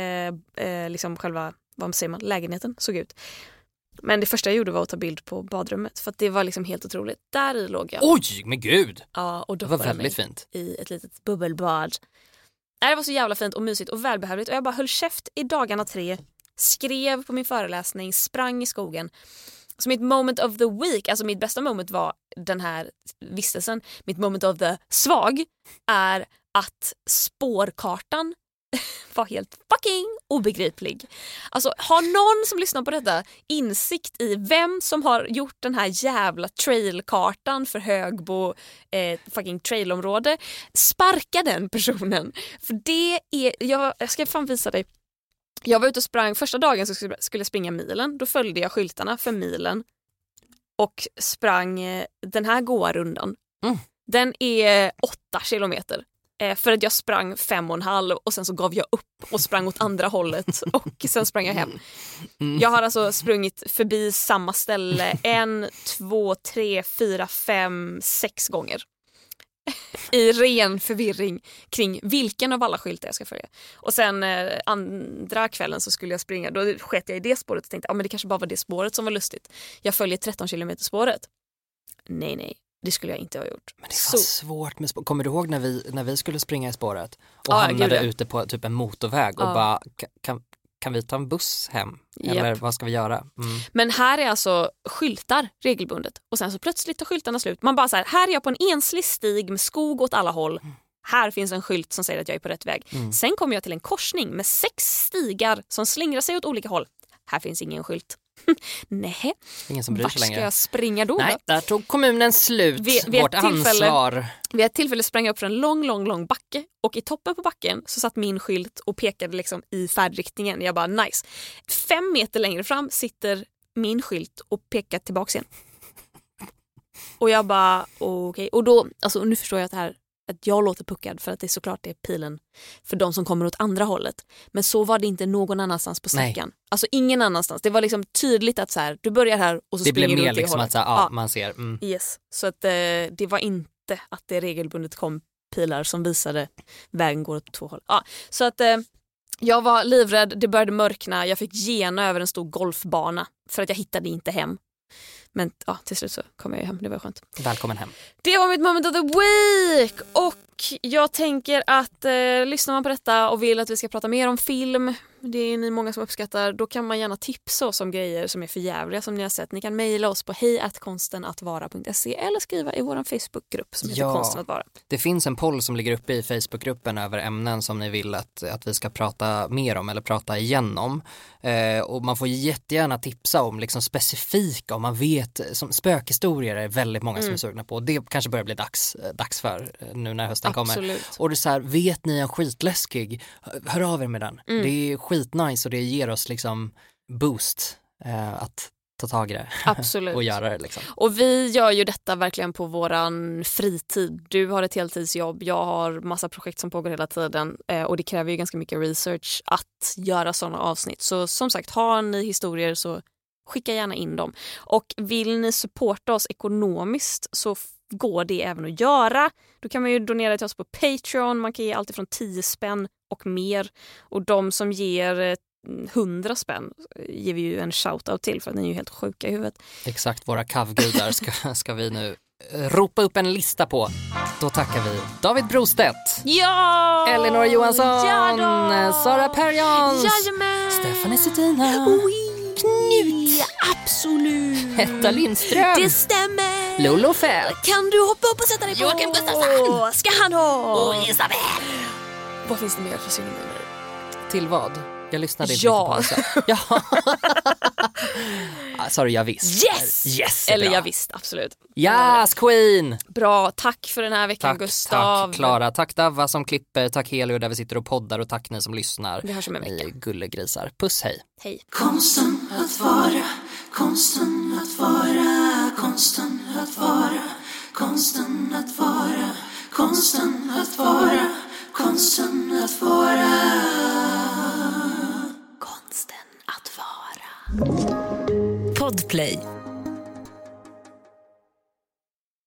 eh, eh, liksom själva, vad säger man, lägenheten såg ut. Men det första jag gjorde var att ta bild på badrummet för att det var liksom helt otroligt. Där i låg jag. Oj, men gud! Ja, och det var väldigt fint. I ett litet bubbelbad. Det var så jävla fint och mysigt och välbehövligt och jag bara höll käft i dagarna tre, skrev på min föreläsning, sprang i skogen. Så mitt moment of the week, alltså mitt bästa moment var den här vistelsen. Mitt moment of the svag är att spårkartan var helt fucking obegriplig. Alltså har någon som lyssnar på detta insikt i vem som har gjort den här jävla trailkartan för Högbo eh, fucking trailområde, sparka den personen. För det är, jag, jag ska fan visa dig. Jag var ute och sprang, första dagen så skulle jag springa milen. Då följde jag skyltarna för milen och sprang eh, den här goa rundan. Mm. Den är åtta kilometer. Eh, för att jag sprang fem och en halv och sen så gav jag upp och sprang åt andra hållet och sen sprang jag hem. Mm. Jag har alltså sprungit förbi samma ställe en, två, tre, fyra, fem, sex gånger. I ren förvirring kring vilken av alla skyltar jag ska följa. Och sen eh, andra kvällen så skulle jag springa. Då sket jag i det spåret och tänkte, ja men det kanske bara var det spåret som var lustigt. Jag följer tretton kilometer spåret. Nej, nej. Det skulle jag inte ha gjort. Men det var så svårt med spår. Kommer du ihåg när vi, när vi skulle springa i spåret och ah, hamnade gud, ja. ute på typ en motorväg och ah. bara, kan, kan vi ta en buss hem? Yep. Eller vad ska vi göra? Mm. Men här är alltså skyltar regelbundet. Och sen så plötsligt tar skyltarna slut. Man bara så här, här är jag på en enslig stig med skog åt alla håll. Här finns en skylt som säger att jag är på rätt väg. Mm. Sen kommer jag till en korsning med sex stigar som slingrar sig åt olika håll. Här finns ingen skylt. Nej. Ingen som bryr sig längre. Vart ska jag springa då? Nej, där tog kommunen slut. Vi, vid Vårt ansvar. Vid ett tillfälle sprang jag upp för en lång, lång, lång backe. Och i toppen på backen så satt min skylt och pekade liksom i färdriktningen. Jag bara, nice. Fem meter längre fram sitter min skylt och pekar tillbaka igen. Och jag bara, okej. Okay. Och då, alltså nu förstår jag att det här att jag låter puckad för att det är såklart det är pilen för de som kommer åt andra hållet. Men så var det inte någon annanstans på sträckan. Nej. Alltså ingen annanstans. Det var liksom tydligt att så här, du börjar här och så det springer du blev åt mer liksom hållet. att så här, ja, ja. Man ser. Mm. Yes. Så att eh, det var inte att det regelbundet kom pilar som visade vägen går åt två håll. Ja, så att eh, jag var livrädd, det började mörkna, jag fick gena över en stor golfbana för att jag hittade inte hem. Men ja, till slut så kom jag hem, det var skönt. Välkommen hem. Det var mitt moment of the week. Och jag tänker att eh, lyssnar man på detta och vill att vi ska prata mer om film, det är ni många som uppskattar, då kan man gärna tipsa oss om grejer som är för jävliga som ni har sett. Ni kan mejla oss på hej at konsten att vara punkt se eller skriva i vår Facebookgrupp som heter ja, Konsten att vara. Det finns en poll som ligger uppe i Facebookgruppen över ämnen som ni vill att, att vi ska prata mer om eller prata igenom. Eh, och man får jättegärna tipsa om liksom specifika, om man vet, som spökhistorier är väldigt många som mm. är sugna på. Det kanske börjar bli dags, dags för nu när hösten Absolut. kommer. Och det är så här, vet ni en skitläskig? Hör av er med den. Mm. Det är skitnice och det ger oss liksom boost eh, att ta tag i det. Absolut. och göra det liksom. Och vi gör ju detta verkligen på våran fritid. Du har ett heltidsjobb, jag har massa projekt som pågår hela tiden eh, och det kräver ju ganska mycket research att göra sådana avsnitt. Så som sagt, har ni historier så skicka gärna in dem. Och vill ni supporta oss ekonomiskt så går det även att göra. Då kan man ju donera till oss på Patreon. Man kan ge allt från tio spänn och mer. Och de som ger hundra spänn ger vi ju en shoutout till för att ni är ju helt sjuka i huvudet. Exakt, våra kavgudar ska, ska vi nu ropa upp en lista på. Då tackar vi David Brostedt. Ja! Elinor Johansson. Ja Sara Perjons. Jajamän! Stephanie Sedina. Oui. Knut. Absolut. Hetta Lindström. Det stämmer. Lolo Fält. Kan du hoppa upp och sätta dig på? Joakim Gustafsson. Ska han ha? Och Isabel. Vad finns det mer för synonymer? Till vad? Jag lyssnade inte ja. på det. Ja. Sorry, jag visst. Yes! Yes, eller bra. jag visst, absolut. Yes, Queen! Bra, tack för den här veckan, tack, Gustav. Tack, Klara. Tack, Davva som klipper. Tack, Helio, där vi sitter och poddar. Och tack, ni som lyssnar. Vi hörs om en vecka. Ni gullegrisar. Puss, hej. Hej. Konsten att vara, konsten att vara, konsten att vara, konsten att vara, konsten att vara, konsten att vara, konsten att vara. Podplay.